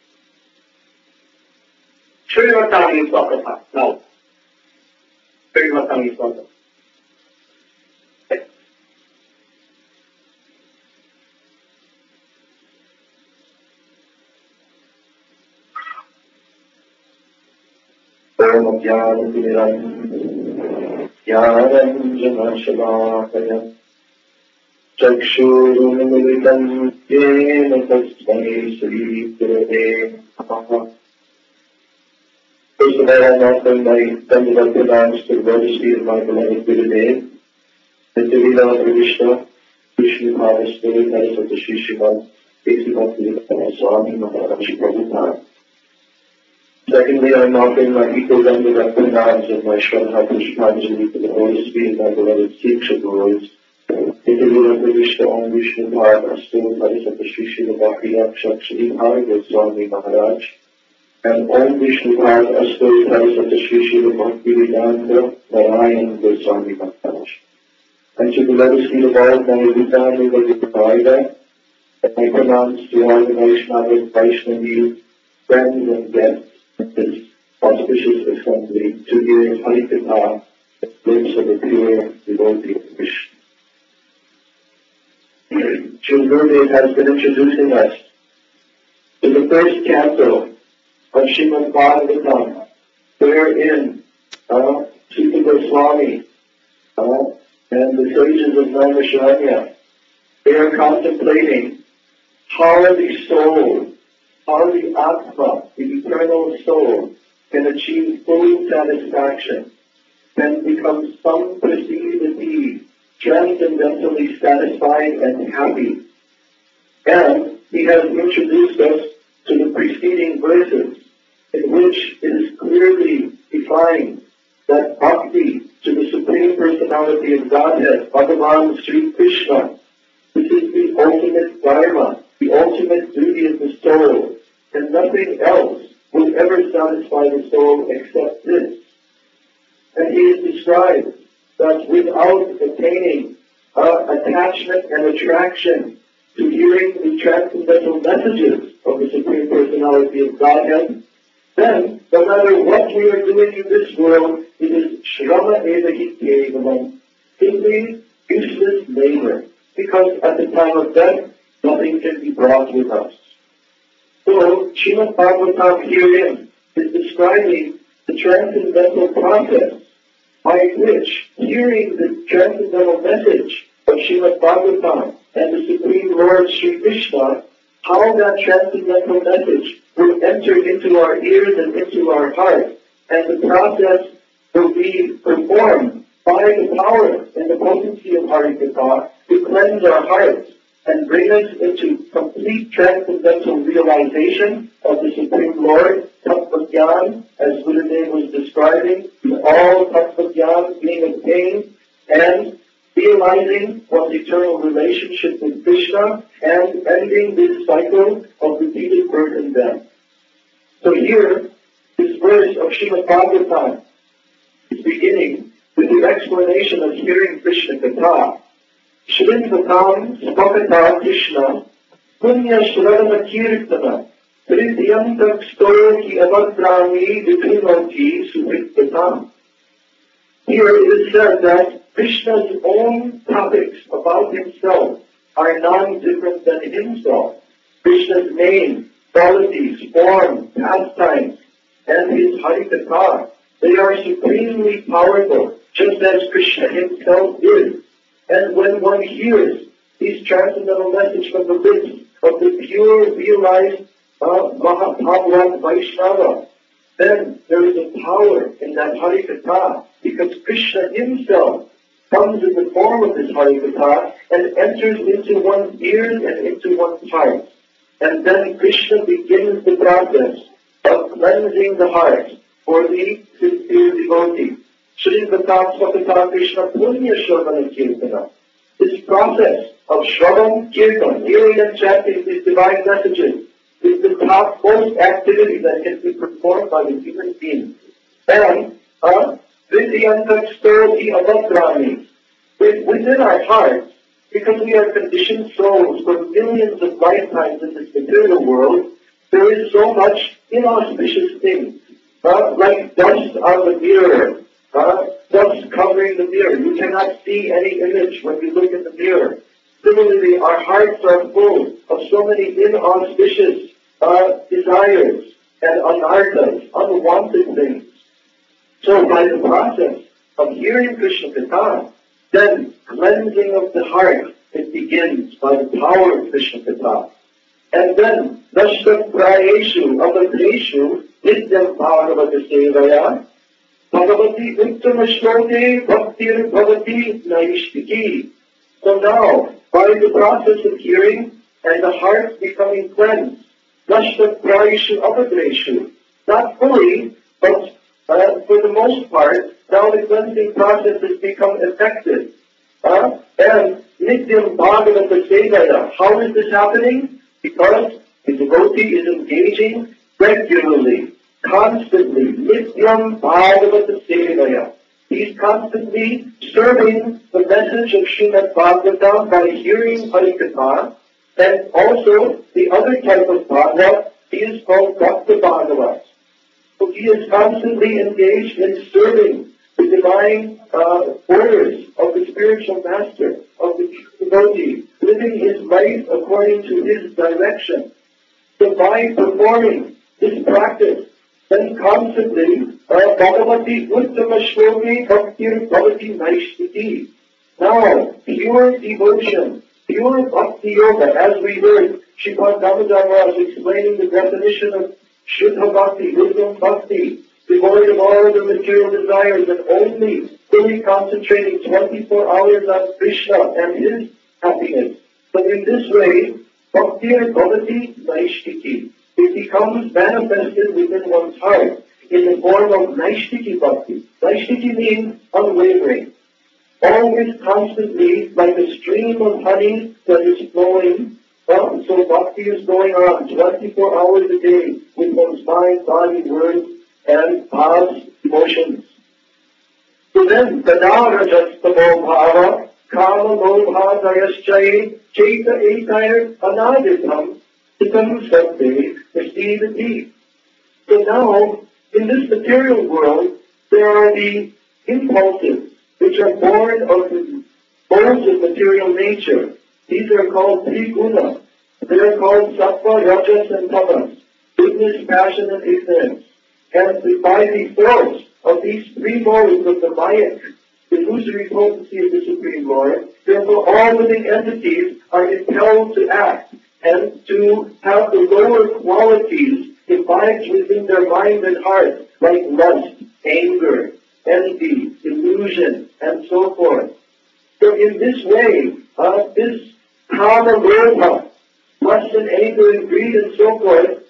Srinivasam Swakata. Now, Srinivasam Swakata. Om Jnana Jnananjana Chakshurumilitam Yena Tasmai Shri Gurave Namaha. First of all, I offer my thunderbolt arms to the Majesty of my beloved Gurudev, and to the Lord Krishna, Krishna Maharashtra, Naraswati Shri Srimad, Basic Bhakti Swami Maharaj Prabhupada. Secondly, I am offering my equal thunderbolt arms of my Shraddha Pushpanjali to the Holy Spirit, my beloved Sikhs of the world. Lord Krishna, Om Vishnu Bhagavastu, Naraswati Shri Srimad Bhakti Rakshak Shri Bhagavad Swami Maharaj. and Om Vishnu Pad Ashtotara Satashri Bhakti Vedanta Narayan Goswami Maharaj. And to the lotus feet of all my Bhutani Vajrapayada, and my pronouns to all the Vaishnavas, Vaishnavis, friends and guests in this auspicious assembly to hear Harikatha, the lips of a pure devotee of Krishna. Srila Gurudev has been introducing us to the first canto of Srimad Bhagavatam, wherein Sita Goswami and the sages of Naimisharanya, they are contemplating how the soul, how the Atma, the eternal soul, can achieve full satisfaction, can become samprasidati, transcendentally satisfied and happy. And he has introduced us to the preceding verses, in which it is clearly defined that bhakti to the Supreme Personality of Godhead, Bhagavan Sri Krishna, this is the ultimate dharma, the ultimate duty of the soul, and nothing else will ever satisfy the soul except this. And he has described that without attaining attachment and attraction to hearing the transcendental messages of the Supreme Personality of Godhead, then no matter what we are doing in this world, it is shrama evahi kevalam, simply useless labor, because at the time of death, nothing can be brought with us. So, Srimad Bhagavatam herein is describing the transcendental process by which, hearing the transcendental message of Srimad Bhagavatam and the Supreme Lord Sri Krishna, how that transcendental message will enter into our ears and into our hearts, and the process will be performed by the power and the potency of Harikatha to cleanse our hearts and bring us into complete transcendental realization of the Supreme Lord, Tattva Gyan, as Gurudev was describing, all Tattva Gyan being obtained, and realizing one's eternal relationship with Krishna, and ending this cycle of repeated birth and death. So here, this verse of Srimad Bhagavatam is beginning with the explanation of hearing Krishna Katha. Shrinvatam Spakata Krishna Punya Shravana Kirtana Prityantak Stoki Avadrami Vipinoti Suprittatam. Here it is said that Krishna's own topics about himself are none different than himself. Krishna's name, qualities, form, pastimes, and his Harikatha, they are supremely powerful, just as Krishna himself is. And when one hears these transcendental messages from the lips of the pure, realized Mahabhagavat Vaishnava, then there is a power in that Harikatha, because Krishna himself comes in the form of this Harikatha and enters into one's ears and into one's heart. And then Krishna begins the process of cleansing the heart for the sincere devotee. Shrinvatam Swakata Krishna Punya Shravana Kirtana. This process of Shravan Kirtan, hearing and chanting these divine messages, is the topmost activity that can be performed by the human being. And Vidyantak Sturti Avadrami, within our hearts, because we are conditioned souls for millions of lifetimes in this material world, there is so much inauspicious things, like dust on the mirror, dust covering the mirror. You cannot see any image when you look in the mirror. Similarly, our hearts are full of so many inauspicious desires and anarthas, unwanted things. So by the process of hearing Krishna Katha, then cleansing of the heart, it begins by the power of Krishna Katha. And then, Dashta Prayeshu Avadreshu Nityam Bhagavata Sevaya Bhagavati Uttama Shloke Bhaktir Bhavati Naishtiki. So now, by the process of hearing and the heart becoming cleansed, Dashta Prayeshu Avadreshu, not fully, but for the most part, now the cleansing process has become effective. And Nityam Bhagavata Sevaya, how is this happening? Because the devotee is engaging regularly, constantly, Nityam Bhagavata Sevaya. He's constantly serving the message of Srimad Bhagavatam by hearing Harikatha, and also the other type of Bhagavad is called Bhakta Bhagavat. So he is constantly engaged in serving the divine orders of the spiritual master, of the devotee, living his life according to his direction. So by performing this practice, then constantly, Bhagavati Uttama Shloki Bhaktir Bhavati Naishtiti. Now, pure devotion, pure bhakti yoga, as we heard, Sripad Damodar was explaining the definition of Shuddha Bhakti, Uttama Bhakti, devoid of all the material desires and only fully concentrating 24 hours on Krishna and his happiness. So in this way, Bhaktir Bhavati Naishtiki. It becomes manifested within one's heart in the form of Naishtiki Bhakti. Naishtiki means unwavering. Always constantly, like a stream of honey that is flowing. So Bhakti is going on 24 hours a day with one's mind, body, words, and thoughts, emotions. So then, Kada Rajastamo Bhava, Kama Lobha Dayaschaye, Chaita Ekair Anaditam, Tikam Sabde, Prasthidati. So now, in this material world, there are the impulses which are born of the modes of material nature. These are called Triguna. They are called Sattva, Rajas, and Tamas, goodness, passion, and ignorance. And by the force of these three modes of the Mayak, the illusory potency of the Supreme Lord, therefore all living entities are impelled to act and to have the lower qualities imbibed within their mind and heart, like lust, anger, envy, illusion, and so forth. So in this way, this kama lobha, lust and anger and greed and so forth,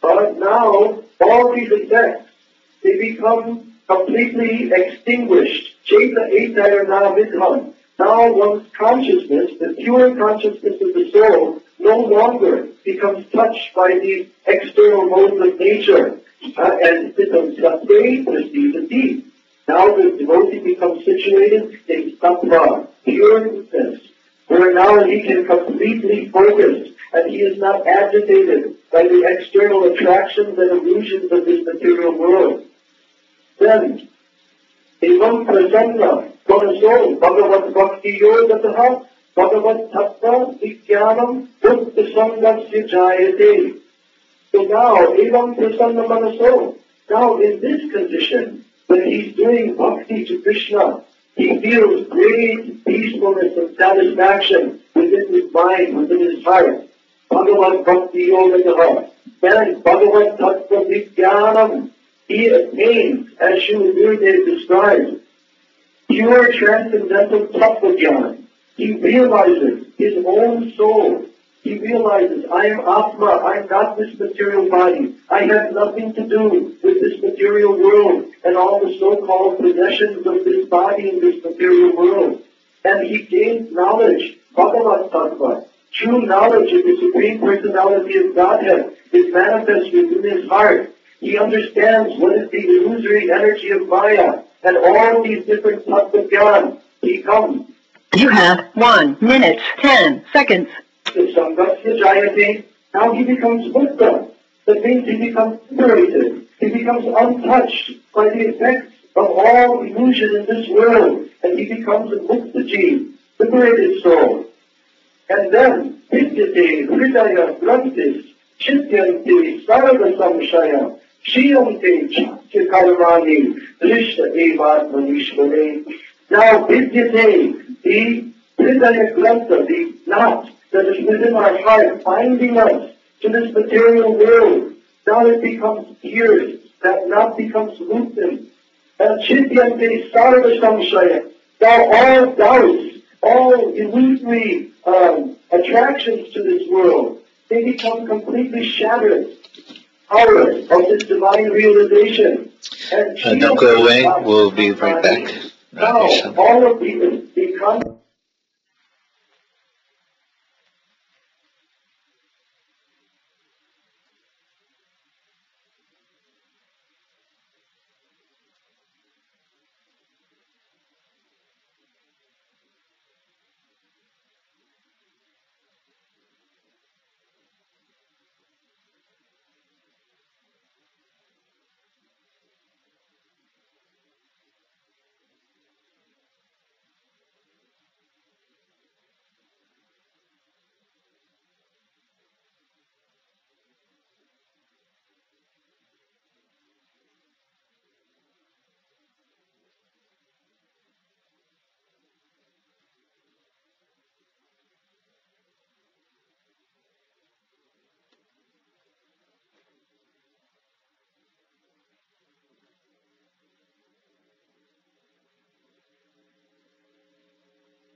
now all these effects, they become completely extinguished. Chaita etayar na vidham. Now one's consciousness, the pure consciousness of the soul, no longer becomes touched by these external modes of nature. And it becomes sattva, prasthidati. Now the devotee becomes situated in sattva, pureness, where now he can completely focus and he is not agitated by the external attractions and illusions of this material world. Then, evam prasanna, manaso, bhagavat bhakti yogataha, bhagavat tattva vijnanam buddha sangasya jayate. So now, evam prasanna manaso, now in this condition, when he's doing bhakti to Krishna, he feels great peacefulness and satisfaction within his mind, within his heart. Bhagavat bhakti yogataha. Then Bhagavat tattva vijnanam. He attains, as Srila Gurudev describes, pure transcendental tattva jnana. He realizes his own soul. He realizes, I am Atma, I am not this material body. I have nothing to do with this material world and all the so-called possessions of this body in this material world. And he gains knowledge, Bhagavat Tattva. True knowledge of the Supreme Personality of Godhead is manifest within his heart. He understands what is the illusory energy of Maya and all these different tattva jnana. He comes. You have 1 minute, 10 seconds. Sangasya jayate. Now he becomes Buddha. That means he becomes liberated. He becomes untouched by the effects of all illusion in this world. And he becomes a Muktaji, liberated soul. And then, Vidyate, Hridaya, Grantis, Chityante, Sarva Samshaya, Shiyante, Chitya Karmani, Drishta Evatmanishvare. Now, Vidyate, the Hridaya Grantha, the knot that is within our heart, binding us to this material world. Now it becomes pierced, that knot becomes loosened. And Chityante Sarva Samshaya. Now all doubts, all illusory attractions to this world, they become completely shattered. Power of this divine realization. And don't go away, we'll be right back. Now all of the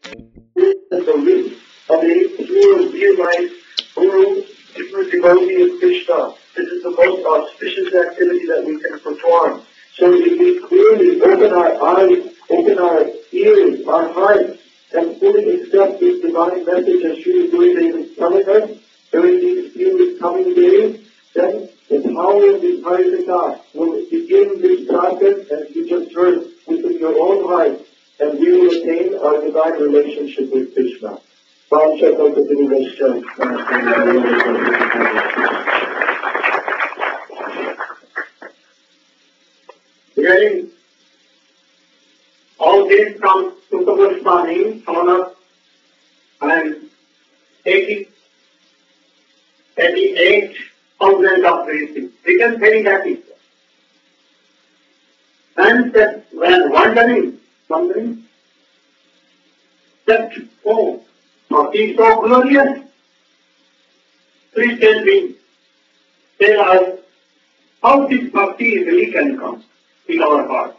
the root of a pure, realized Guru, true devotee of Krishna. This is the most auspicious activity that we can perform. So if we clearly open our eyes, open our ears, our hearts, and fully accept this divine message as Sri Gurudev is telling us during these few coming days, then the power of the Harikatha will begin this process, as you just heard, within your own heart, and we will attain our divine relationship with Krishna. Hearing all this from Sutta Goswami, honor and 88,000 of readings. Written very happy. And that when wondering, that, oh, bhakti is so glorious. Please tell us how this bhakti really can come in our heart.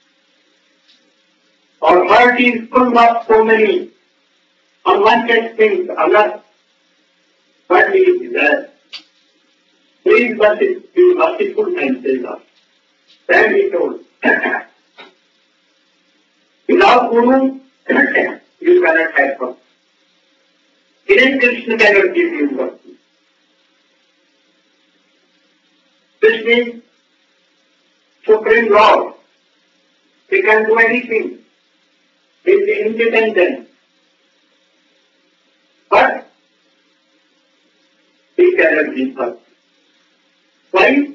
Our heart is full of so many unwanted things, Allah. But He is there. Please be merciful and save us. Then He told, without Guru, you cannot have bhakti. Even Krishna cannot give you bhakti. This means Supreme Lord. He can do anything. He is independent. But He cannot give bhakti. Why?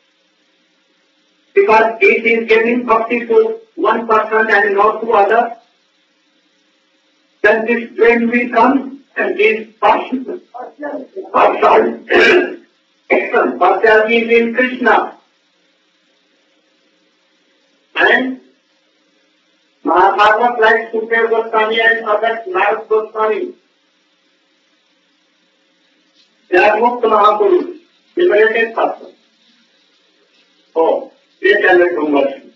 Because it is giving bhakti to one person and not to other. Then this train will come and this partial is in Krishna. And Mahabharata like Sukdev Goswami and others, Narad Goswami, they are Mukta Mahapurus, liberated person. Oh, they cannot do mercy.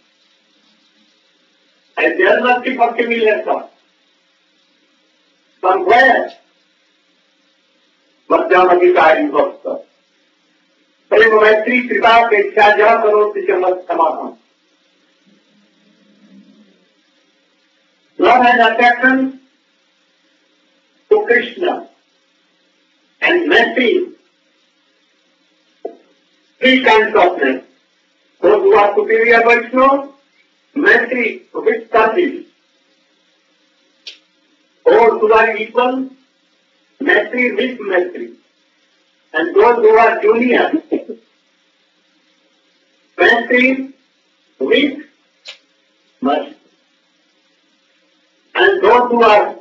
And their mercy bhakti will let come. From where? Madhyamadiकारी Bhakta. प्रेम मैत्री कृपा अपेक्षा जहाँ करो तिसे मत समाधान. Love has attraction to Krishna and mercy. Three kinds of mercy. Those who are superior Vaishnava, mercy with service. Those who are equal, mercy with mercy. And those who are junior, mercy with mercy. And those who are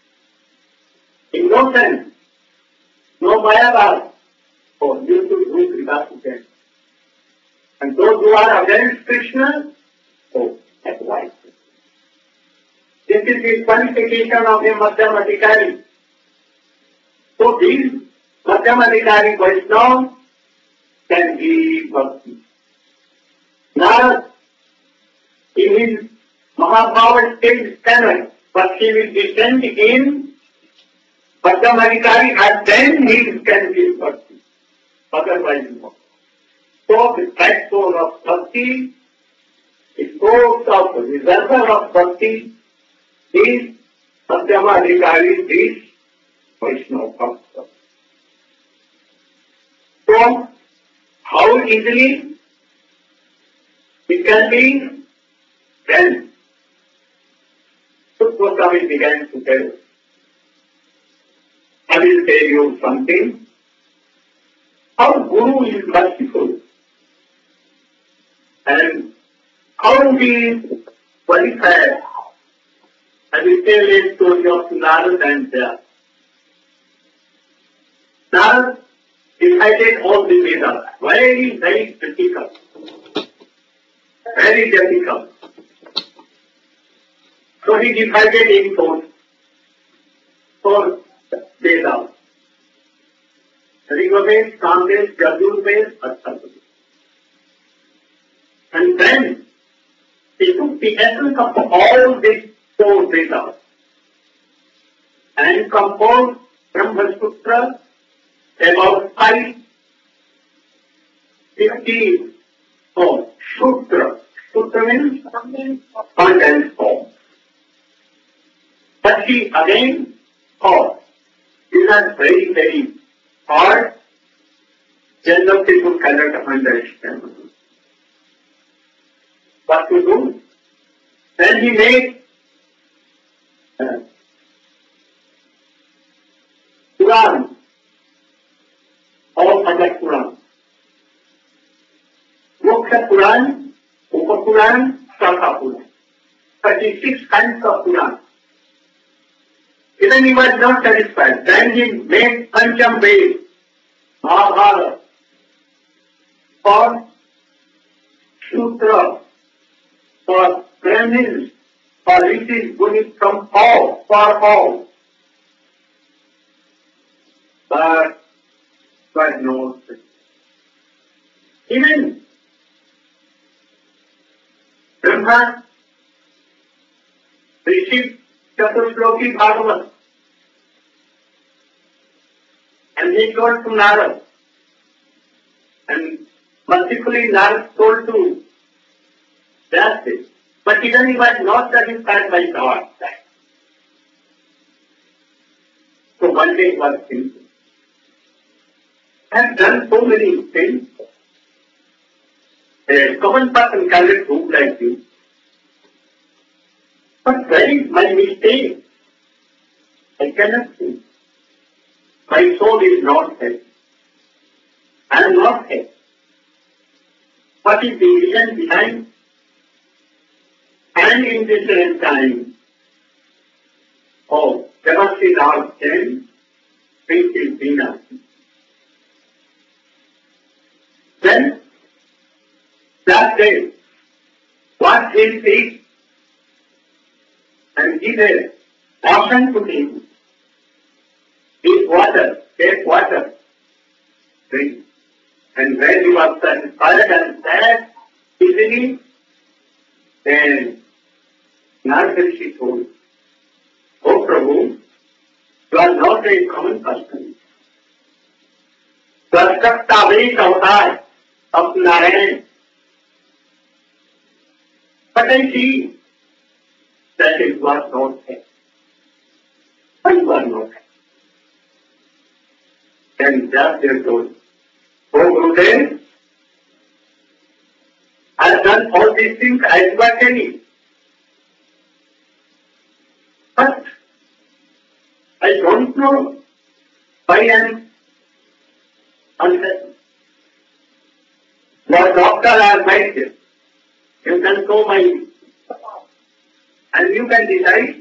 innocent, no Mayavad, oh, you should do Krishna together. And those who are against Krishna, oh, that's right. This is the qualification of a Madhyamadikari. So these Madhyamadikari Vaishnava can give bhakti. Now, in his Mahabharata stage standard, but he will descend in Madhyamadikari and then he can give bhakti. Otherwise, no. So the threshold of bhakti, the source of the reservoir of bhakti is Madhyamadikari, is Vaishnava Bhakta. So, how easily it can be then? Sutta Goswami began to tell. I will tell you something. How Guru is merciful and how he qualified. I will tell a story of Narad and Narad decided all the Vedas. Very, very difficult. Very difficult. So he divided in four Vedas. Rigveda, Samveda, Yajurveda, Atharvaveda. And then he took the essence of all these four Vedas and composed Brahma Sutra about 550 Sutra. Sutra means condensed form. But he again thought, these are very, very hard. General people cannot understand what to do. Then he made Quran, all other Quran. Mukhya Quran, Upa Quran, Shaka Quran. 36 kinds of Quran. Even he was not satisfied. Then he made Pancham Ved, Mahabharata, for Sutra, for Brahmins, for rishis, Buddhists from all, for all. But God knows it. Even Brahma received Chaturshloki Bhagavat and he told to Narad, and mercifully Narad told to Vyasa, but even he was not satisfied by God. So one day he was thinking, I have done so many things. A common person cannot do like you. But where is my mistake? I cannot see. My soul is not happy. I am not happy. What is the reason behind? And in this same time, Devasi Lal came, Prince is Veena. Then, that day, what he sees, and give a portion to him, is water, take water, drink. And when he was satisfied and sad, easily, then Narad told, O Prabhu, you are not a common person. You are Saktavesh avatar of Narayan. But I see that it was not there. But you are not there. Then just they told, O Gurudev, I have done all these things as you are telling. But I don't know why I am unhappy. Your doctor or myself, you can go my and you can decide.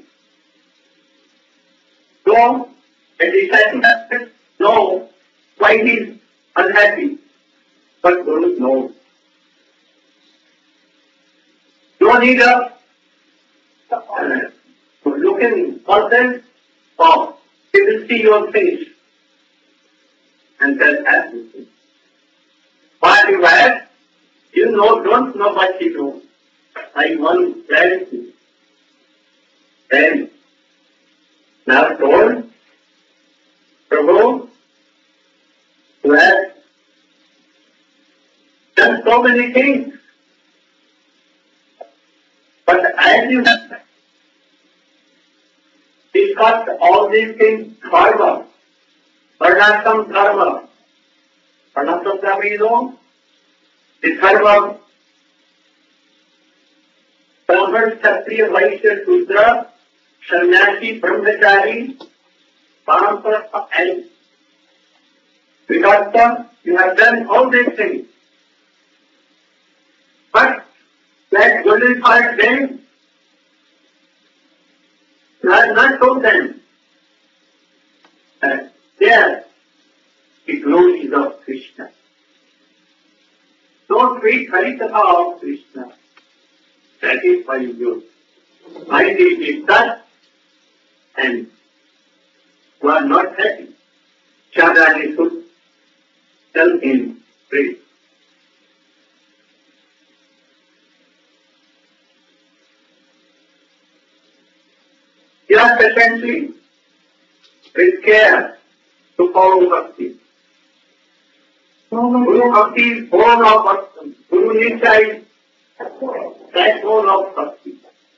So, a disciple know why he is unhappy, but Guru knows. No need of looking person, he will see your face and then ask you. But you have, you know, don't know what you do. I want clarity. Then, now told, Prabhu, you have done so many things. But as you have discussed all these things, dharma, varnashram dharma, varnashram dharma, you know, the dharma, Brahman, Kshatriya, Vaishya, Shudra, Sannyasi, Brahmachari, Pampa, and Vikasta, you have done all these things. But that glorified them, you have not told them that there the glory is of Krishna. Don't read Haritaka of Krishna. That is why your mind is disturbed and you are not happy. Chaudhary should tell him praise. Just patiently with care to follow Bhakti. Guru Bhakti is born of Bhakti. Guru Nisha is backbone of Bhakti.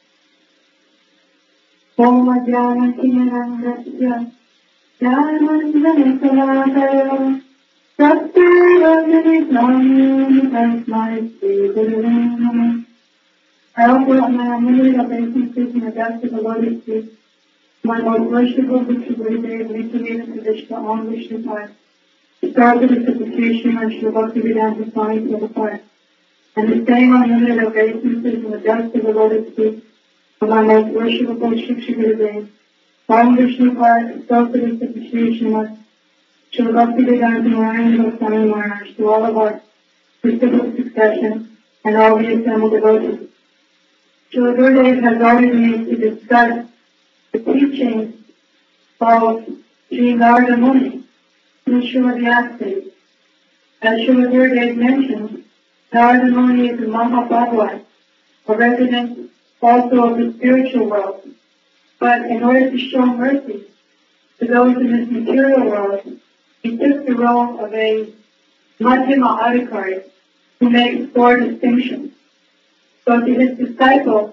I offer up my unlimited obeisances and regards to the Lotus feet, my most worshipful Vishnu-Gurudev, Nityananda Krishna, Om Vishnu Pai, to start with the supplication on Srila Bhaktivedanta Swami Prabhupada, and the same unlimited obeisances and regards to the Lotus feet of my most worshipful Vishnu-Gurudev, Om Vishnu Pai, to start with the supplication on Srila Bhaktivedanta Narayana Swami Maharaj, to all of our reciprocal succession and all the assembled devotees. Srila Gurudev has ordered me to discuss the teachings of Sri Narada Muni through Srimad Vyasa. As Srila Gurudev mentioned, Narada Muni is a Mahabhagavad, a resident also of the spiritual world. But in order to show mercy to those in this material world, he took the role of a Madhyama Adhikari who makes four distinctions. So to his disciple,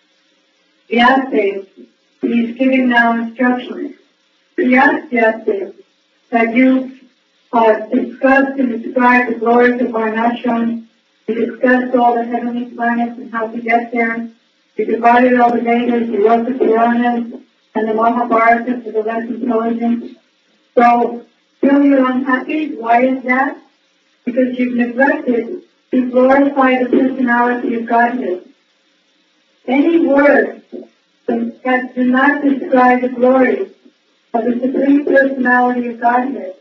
Vyasa, he is giving now instructions. Vyasa, that you discussed and described the glories of Varnashram, you discussed all the heavenly planets and how to get there, you divided all the Vedas, you wrote the Puranas, and the Mahabharata for the less intelligent. So, still you're unhappy. Why is that? Because you've neglected to glorify the personality of Godhead. Any words that do not describe the glory of the Supreme Personality of Godhead,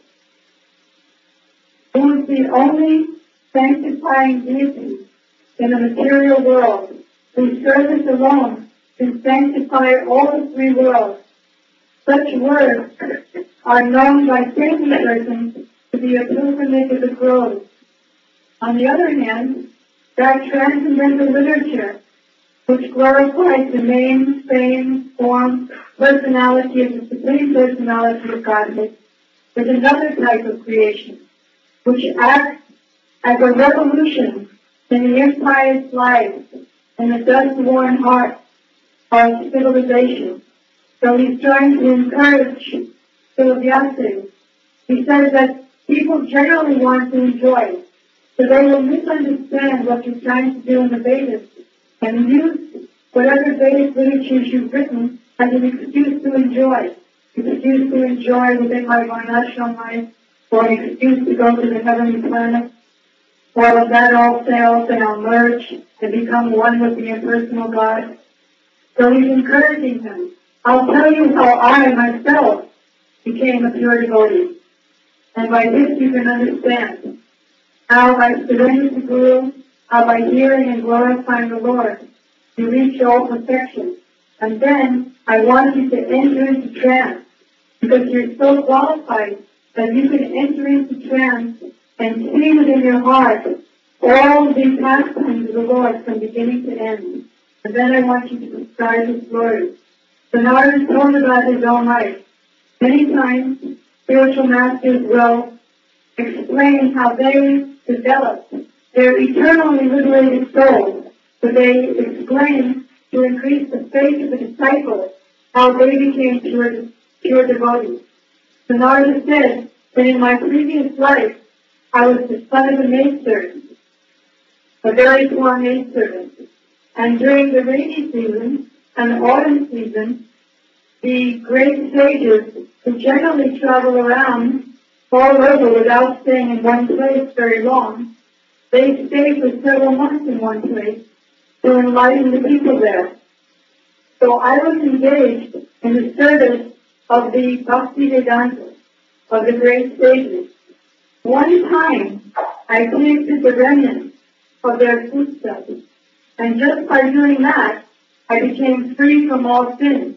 who is the only sanctifying deity in the material world, whose service alone can sanctify all the three worlds. Such words are known by saintly persons to be a pilgrimage of the groves. On the other hand, that transcendental literature, which glorifies the name, fame, form, personality of the Supreme Personality of Godhead, is another type of creation, which acts as a revolution in the impious lives and the dust-worn heart of civilization. So he's trying to encourage Vyasa. He says that people generally want to enjoy, so they will misunderstand what you're trying to do in the Vedas and use whatever Vedic literatures you've written as an excuse to enjoy. An excuse to enjoy within my Varnashram life, or an excuse to go to the heavenly planet. Or if that all fails, then I'll merge and become one with the impersonal God. So he's encouraging them. I'll tell you how I myself became a pure devotee. And by this you can understand how by surrendering to Guru, how by hearing and glorifying the Lord, you reach all perfection. And then I want you to enter into trance, because you're so qualified that you can enter into trance and see within your heart all the pastimes of the Lord from beginning to end. And then I want you to describe His glory. So Narada told about his own life. Many times, spiritual masters will explain how they developed their eternally liberated souls. So they explain, to increase the faith of the disciples, how they became pure devotees. So Narada said that in my previous life, I was the son of a maidservant, a very poor maidservant. And during the rainy season and the autumn season, the great sages who generally travel around all over without staying in one place very long, they stay for several months in one place to enlighten the people there. So I was engaged in the service of the Bhaktivedanta, of the great sages. One time, I tasted the remnants of their foodstuffs, and just by doing that, I became free from all sin.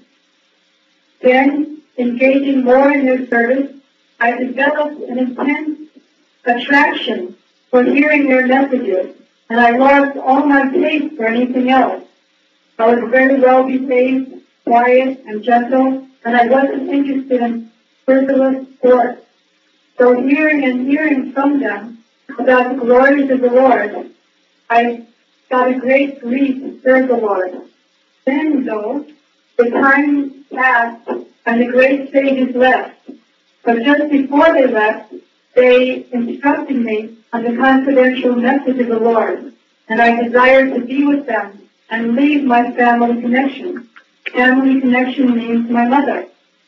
Then, engaging more in their service, I developed an intense attraction for hearing their messages, and I lost all my taste for anything else. I was very well behaved, quiet, and gentle, and I wasn't interested in merciless force. So hearing from them about the glories of the Lord, I got a great grief to serve the Lord. Then, though, the time passed and the great sages left. But just before they left, they instructed me on the confidential message of the Lord, and I desired to be with them and leave my family connection. Family connection means my mother.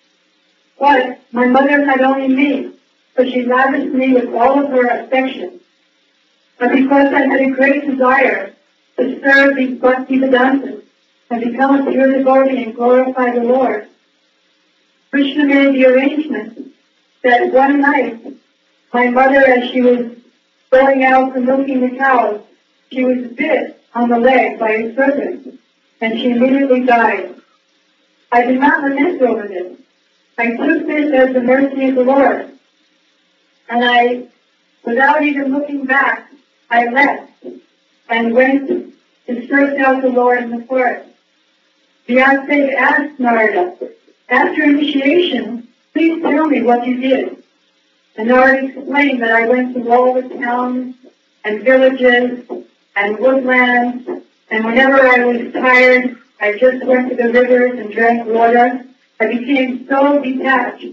But my mother had only me, so she lavished me with all of her affection. But because I had a great desire to serve these Bhaktivedanta and become a pure devotee and glorify the Lord, Krishna made the arrangement that one night, my mother, as she was going out and milking the cows, she was bit on the leg by a serpent, and she immediately died. I did not lament over this. I took this as the mercy of the Lord, and without even looking back, I left and went to search out the Lord in the forest. Vyasa asked Narada, after initiation, please tell me what you did. And Narada explained that I went to all the towns and villages and woodlands, and whenever I was tired, I just went to the rivers and drank water. I became so detached.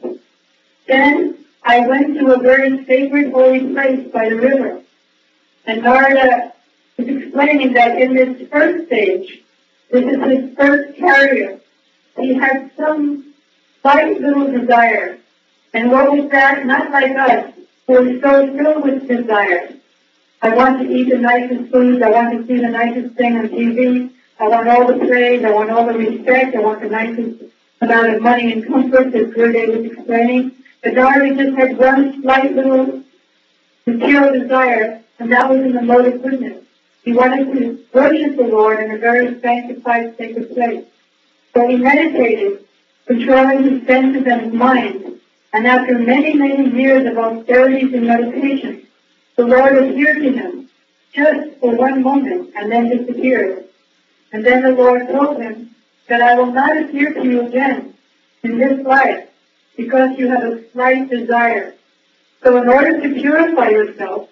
Then I went to a very sacred holy place by the river. And Narada is explaining that in this first stage, this is his first carrier, he had some slight little desire. And what was that? Not like us, who are so filled with desire. I want to eat the nicest foods, I want to see the nicest thing on TV, I want all the praise, I want all the respect, I want the nicest amount of money and comfort, as Gurudev was explaining. But Narada just had one slight little material desire, and that was in the mode of goodness. He wanted to worship the Lord in a very sanctified, sacred place. So he meditated, controlling his senses and his mind. And after many, many years of austerities and meditation, the Lord appeared to him just for one moment and then disappeared. And then the Lord told him that I will not appear to you again in this life because you have a slight desire. So in order to purify yourself,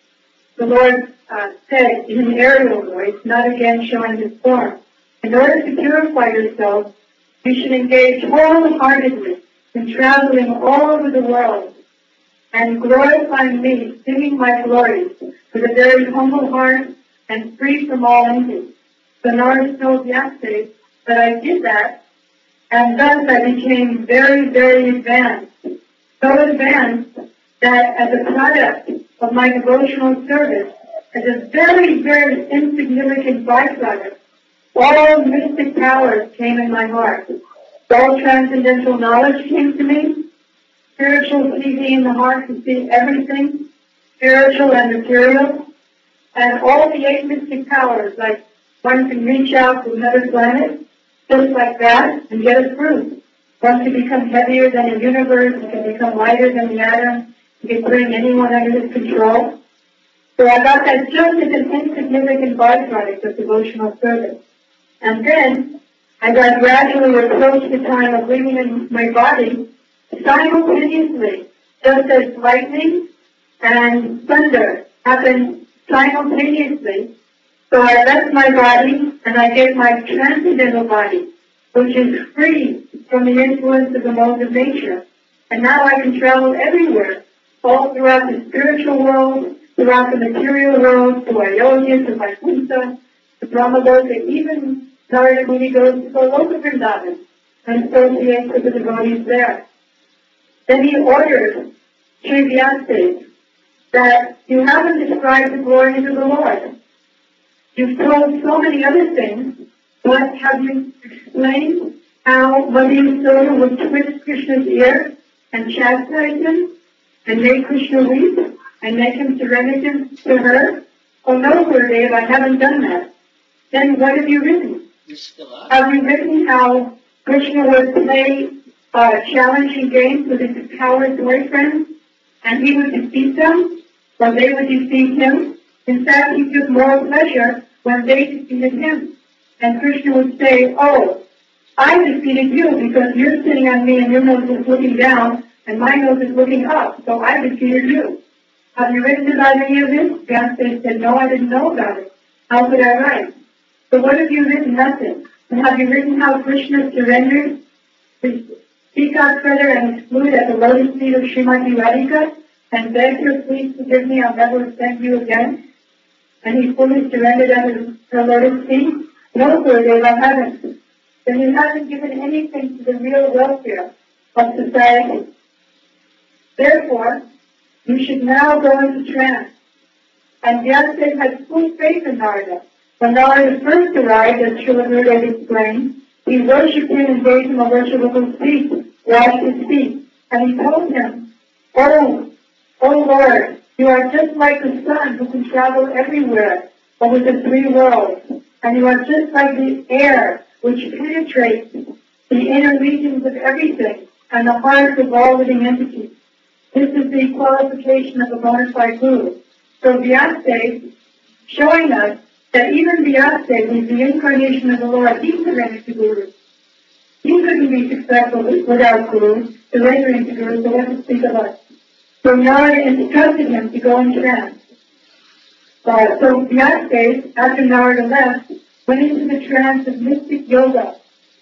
the Lord said in an aerial voice, not again showing his form, in order to purify yourself, you should engage wholeheartedly in traveling all over the world and glorifying me, singing my glories with a very humble heart and free from all envy. So Narada told Vyasa that I did that, and thus I became very, very advanced. So advanced that as a product of my devotional service, as a very, very insignificant byproduct, all mystic powers came in my heart. All transcendental knowledge came to me. Spiritual TV in the heart to see everything, spiritual and material. And all the eight mystic powers, like one can reach out to another planet, just like that, and get a fruit. One can become heavier than the universe, one can become lighter than the atom, you can bring anyone under his control. So I got that just as an insignificant byproduct of devotional service. And then I got gradually approached the time of leaving my body simultaneously, just as lightning and thunder happened simultaneously. So I left my body and I get my transcendental body, which is free from the influence of the modes of nature. And now I can travel everywhere, all throughout the spiritual world, throughout the material world, to Ayodhya, to Vaikuntha, to Brahmaloka, even Narada Muni goes to Goloka Vrindavan and associates with the devotees there. Then he ordered Sri Vyasa that you haven't described the glories of the Lord. You've told so many other things, but have you explained how Mother Yasoda would twist Krishna's ear and chastise him and make Krishna weep and make him surrender to her? Oh no, Gurudev, I haven't done that. Then what have you written? Have you written how Krishna would play challenging games with his coward boyfriends and he would defeat them or they would defeat him? In fact, he took more pleasure when they defeated him. And Krishna would say, oh, I defeated you because you're sitting on me and you're not just looking down, and my nose is looking up, so I repeated you. Have you written about any of this? Vyasdeva said, no, I didn't know about it. How could I write? So what have you written? Nothing. And have you written how Krishna surrendered his peacock feather and his flute at the lotus feet of Srimati Radhika and begged her, please forgive me, I'll never offend you again? And he fully surrendered at her lotus feet? No, Gurudev, I haven't. Then you haven't given anything to the real welfare of society. Therefore, you should now go into trance. And Vyasdeva had full faith in Narada. When Narada first arrived, as Srila Gurudev explained, he worshipped him and gave him a worshipable seat, washed his feet, and he told him, Oh Lord, you are just like the sun who can travel everywhere over the three worlds, and you are just like the air which penetrates the inner regions of everything and the hearts of all living entities. This is the qualification of a bona fide guru. So Vyasdeva, showing us that even Vyasdeva, who is the incarnation of the Lord, he surrendered to Guru. He couldn't be successful without Guru, surrendering to Guru, so what to speak of us. So Narada instructed him to go in trance. So Vyasdeva, after Narada left, went into the trance of mystic yoga.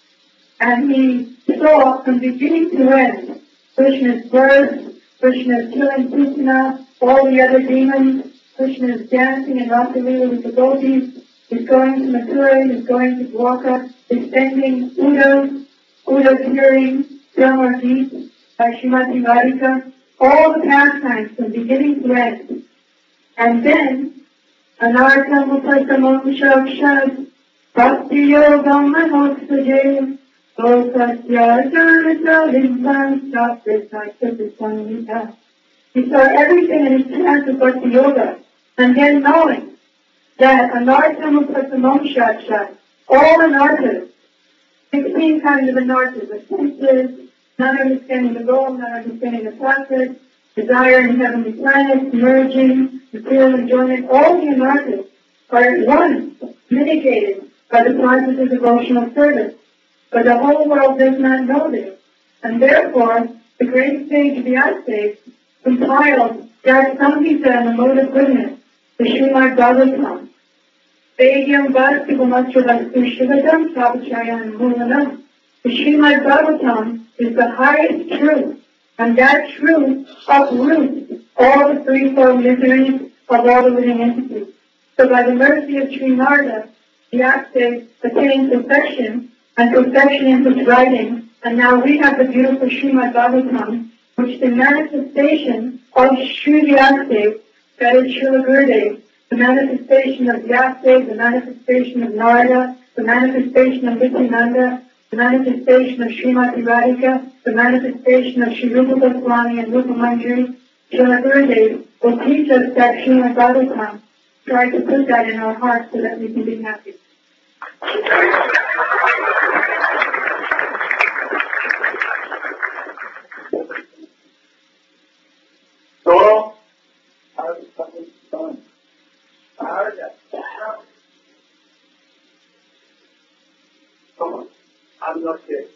And he saw from beginning to end Krishna's birth, Krishna's killing Krishna, all the other demons, Krishna's dancing and Rasalila with the gopis, he's going to Mathura, he's going to Dwarka, he's sending Uda hearing, Brahma Geet by Srimati Radhika, all the pastimes from beginning to end. And then, Anartam Upasamam Shakshad, Bhakti Yogam Mahotsaje, Lokasya Janata Limbam Shakti Sangita. He saw everything in his trance of Bhakti Yoga, and then knowing that Anartam Upasamam Shakshad, all anarthas, 16 kinds of anarthas, the senses, not understanding the goal, not understanding the process, desire in heavenly planets, merging, material enjoyment, all the anarthas are at once mitigated by the process of devotional service. But the whole world does not know this. And therefore, the great sage Vyasdeva compiled Jai Samhita and the Mode of Goodness, the Srimad Bhagavatam. Vedyam Bhakti Gumasravatu Shivadam Sabachayan Mulanam. The Srimad Bhagavatam is the highest truth, and that truth uproots all the threefold miseries of all the living entities. So by the mercy of Sri Narada, Vyasdeva attained perfection, and perfection in his writing, and now we have the beautiful Srimad Bhagavatam, which the manifestation of Sri Vyasdeva, that is Srila Gurudev, the manifestation of Vyasdeva, the manifestation of Narada, the manifestation of Nityananda, the manifestation of Srimati Radhika, the manifestation of Sri Rupa Goswami and Rupa Manjari, Srila Gurudev will teach us that Srimad Bhagavatam. Try to put that in our hearts so that we can be happy. So, I'm not here.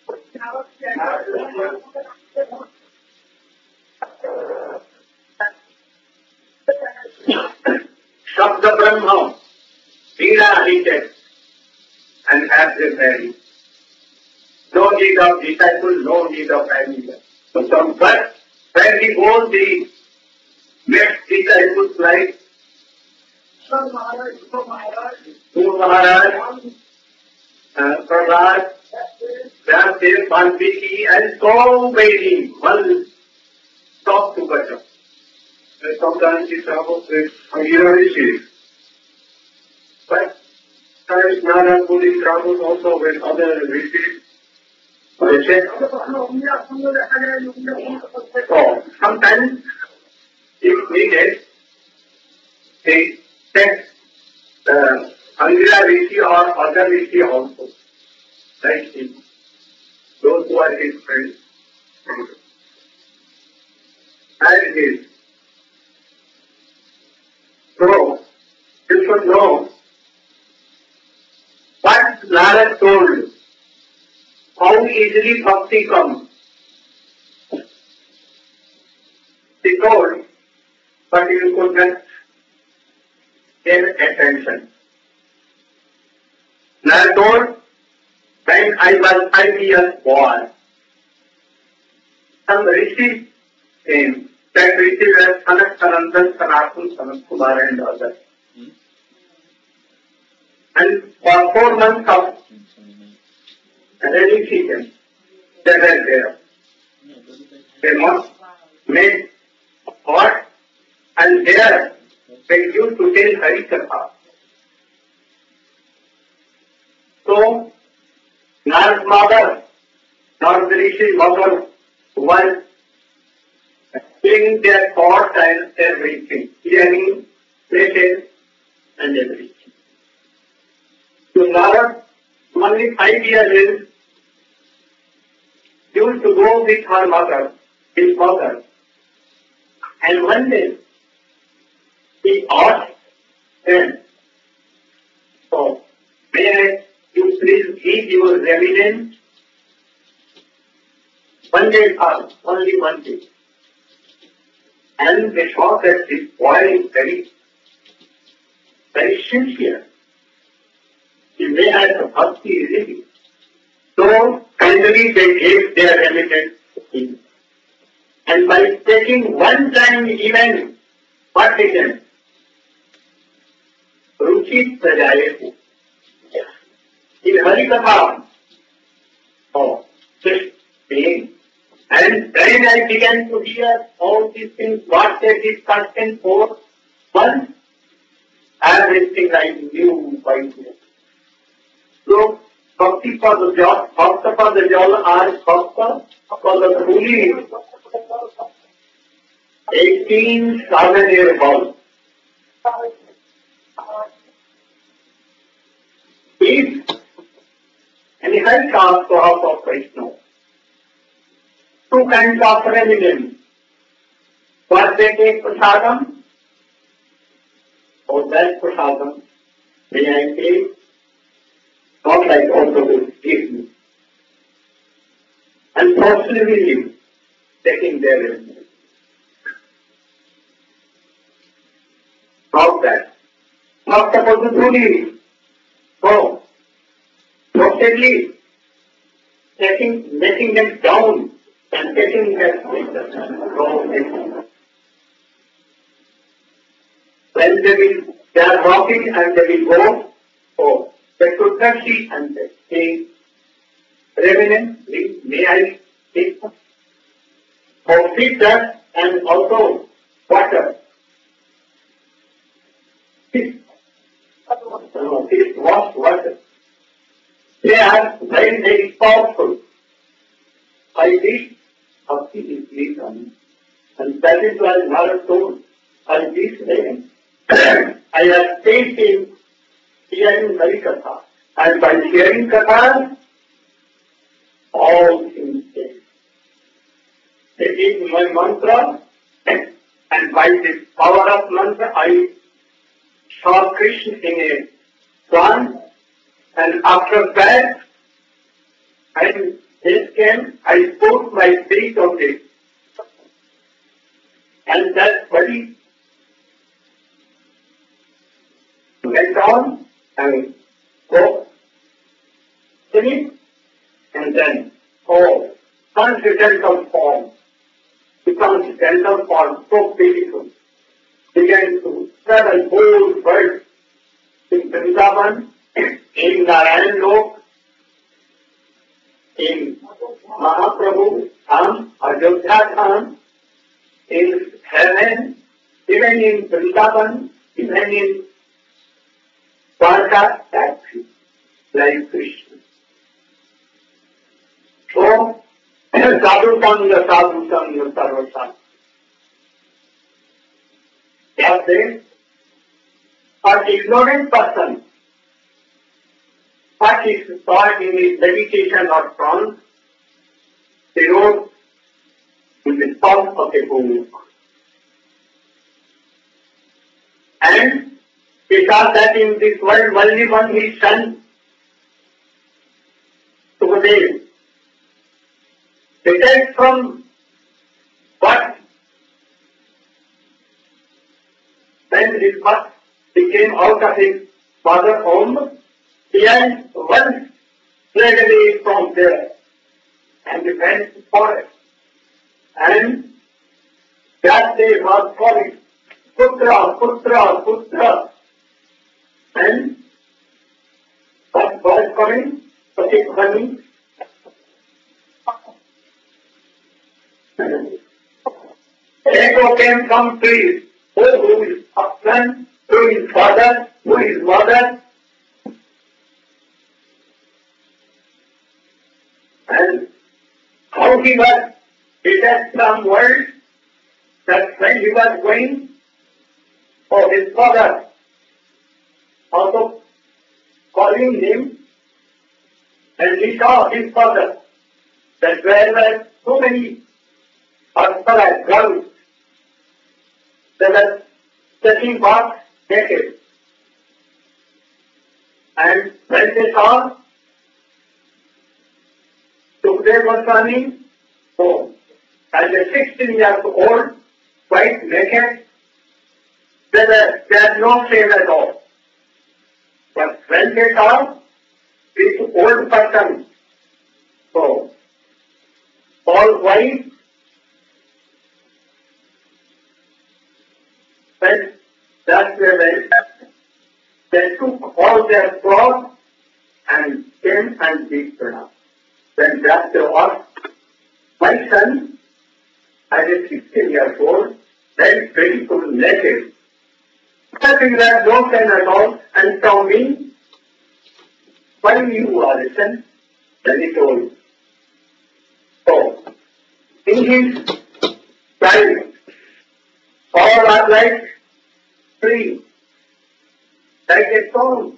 Shabda Brahma, Veena hated and adversary. No need of disciple, no need of advisor. So some but when we go the next disciples like Guru Maharaj, Prahlad, Vyasdev, Valmiki, and so many will talk together. Sometimes it's about the Rishis. But sometimes Nara Puri travels also with other Rishis. So sometimes, if needed, they text Angira Rishi or other Rishi also, like him, those who are his friends. And his. So, you should know what Narada told, how easily bhakti comes. he told, but you could not pay attention. Nara told, when I was 5 years old, some rishi came. That rishi was Sanat Sanandan, Sanatun, Sanat Kumar and others. And for 4 months of rainy season, they were there. They must make pot, and there they used to tell Harikatha. So, Nara's mother, Narad Rishi's mother, was doing their thoughts and everything, hearing, places, and everything. So Narad, only 5 years old, used to go with her mother, his mother. And one day, he asked them, so, may you please give your evidence? One day passed, only one day. And they saw that this boy is very, very sincere. He may have the bhakti really. So, finally they gave their evidence to him. And by taking one time even, what happened? Ruchi Prajayehu. In Harikatha, oh, just being. And then I began to hear all these things, what they discussed in 4 months, everything I knew by now. So, Bhakti for the job, Bhakta for the job, are Bhakta for the truly 18-7-year-old. If any high caste of Vaishnava, 2 kinds of religion. What they take prasadam, or that prasadam, may I say, not like Orthodox give me. And personally taking their religion. Not that. Not supposed to truly go. Totally making them down. And taking that wrong. When they are walking and they will go, oh, they could not see and they say, Reverend, please, may I take some? Or feed that and also water. Fish wash water. They are very, very powerful. By this, bhakti is placed on me. And that is why Narad told, on this day, I have tasted hearing Harikatha. And by hearing Katha, all things change. Taking my mantra, and by this power of mantra, I saw Krishna in a swan, and after that, this came, I put my feet on it. And that body went on and go finish, and then, oh, transcendental form. The transcendental form, so beautiful, began to travel whole world in Vrindavan, in Narayan Lok, in Mahaprabhu Dham, Ayodhya Dham, in heaven, even in Vrindavan, even in Dwarka, that's like Krishna. So, Sadhu Sangha, Sadhu Sangha, Sarva Sangha. That's it. But ignorant person, what is taught in his meditation or trance, they wrote in the top of a book. And because that in this world only one his son, Sukadev, detached from what his birth, he came out of his father's home. He had once fled away from there and went to forest. And that day was calling, Putra, Putra, Putra. And what was coming? Patik Bhani. Echo came from trees. Oh, who is son? Who is father? Who is mother? And how he was detached from world, that when he was going for his father, also calling him, and he saw his father, that there were so many Apsara girls that were setting back naked. And when they saw Sukdev Goswami, so as a 16 years old, quite naked, they had no shame at all. But when they saw this old person, so all white, when that they went, they took all their clothes and came and beat Pranam. Then that was my son, as a 16 years old, very beautiful, naked. Nothing that no shame at all, and told me, why you are a son? Then he told. So, in his life, all are like free, like a song.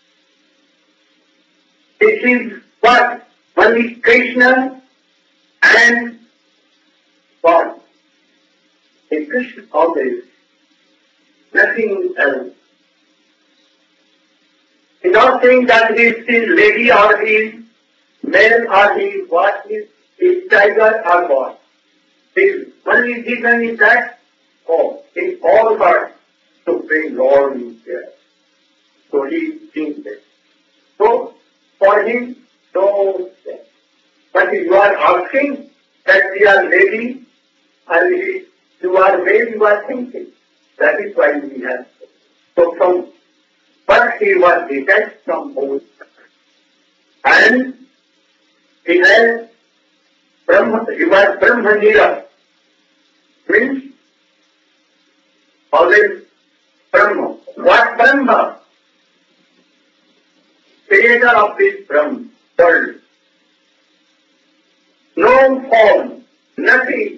This is what? One is Krishna and God. In Krishna always, nothing else. He's not saying that he is lady or he is male or he is what, he is tiger or what. One is this and is that. Oh, in all hearts to bring Lord in there. So he thinks that. So for him, no. But if you are asking that we are lady and you are male, you are thinking. That is why we have. So from first he was detached from both. And he was Brahmanira. Means always Brahma. What Brahma? Creator of this Brahma world. No form, nothing.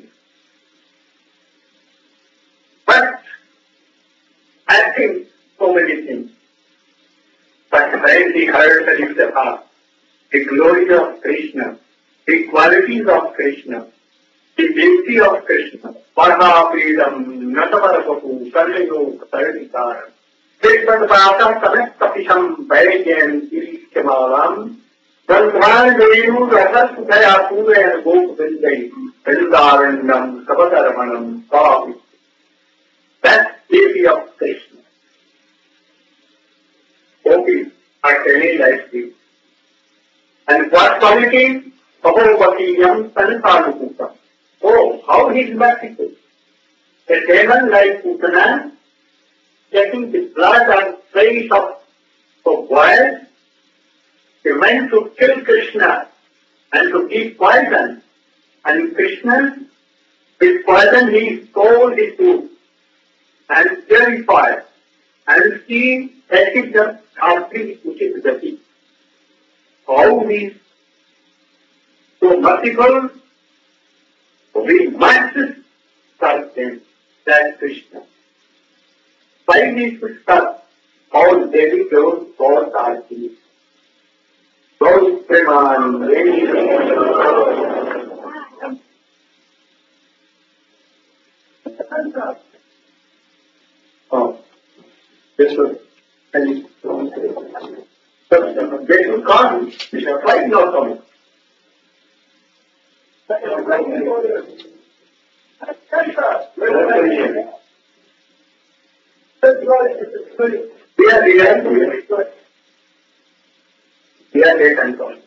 But acting so many things. But when he heard the glory of Krishna, the qualities of Krishna, the beauty of Krishna, Parmapidam, Natavarapapu, Sarvayo, Sarvikaram, Krishnapatam, Samestapisham, Vaidyan, Kirishamalam, Brahman Devu, Rasasudaya, Pura, and Gop Vindai, Veludarandam, Sabadaramanam, Kavi. That's beauty of Krishna. Gopis are telling like this. And what quality? Bhavavakiyam Sansanukutam. Oh, how he is merciful. A demon like Putana, taking the blood and face of boys, he went to kill Krishna and to give poison. And Krishna, with poison he sold his food and purified and he tasted the artery which is the teeth. How he is so merciful, we must serve them, that Krishna. By this serve, all Devi Devo's gods are these. Those Preman, oh, this was, and they will come, we shall fight not coming. We are late and all.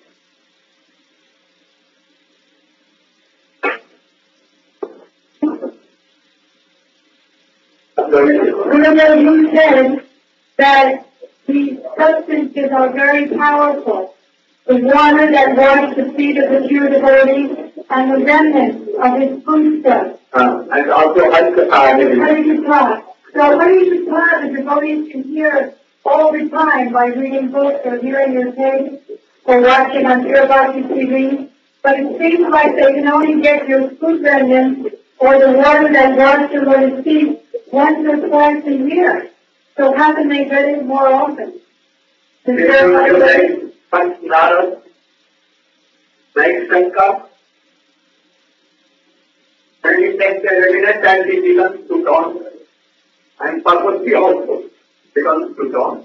Remember, you said that these substances are very powerful. The water that washed the feet of the pure devotees and the remnants of his foodstuffs. And also Harikatha. So Harikatha, the devotees can hear all the time by reading books or hearing your tapes or watching on Pure Bhakti TV. But it seems like they can only get your food remnants or the water that washed the Lord's feet once or twice a year. So how can they get it more often? Is there a way? Narad, like Shankar, and it takes a readiness and it becomes to dawn. And purposely also becomes to dawn.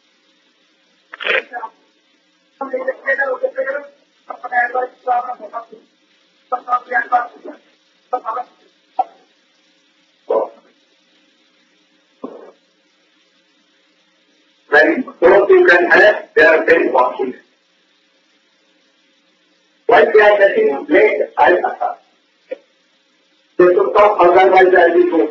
When those you can have, they are very walking. Why they are getting late, I don't know. They should talk otherwise as we go.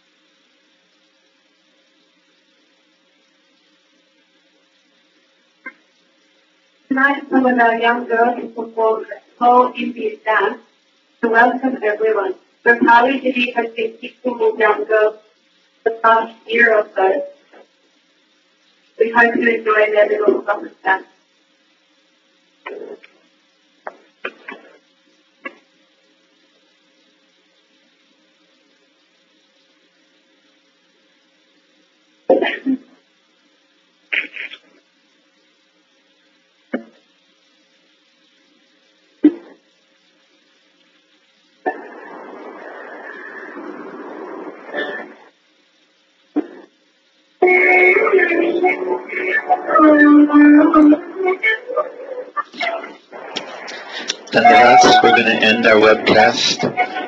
Tonight, some of our young girls perform a whole Indian dance to welcome everyone. We're proud to be participating with young girls the past year or so. We hope you enjoy their little summer dance. Nonetheless, we're going to end our webcast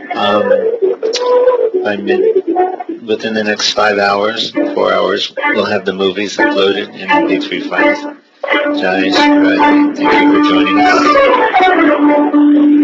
within the next 5 hours, 4 hours. We'll have the movies uploaded in MP3 files. Jai Shri Radhe. Thank you for joining us.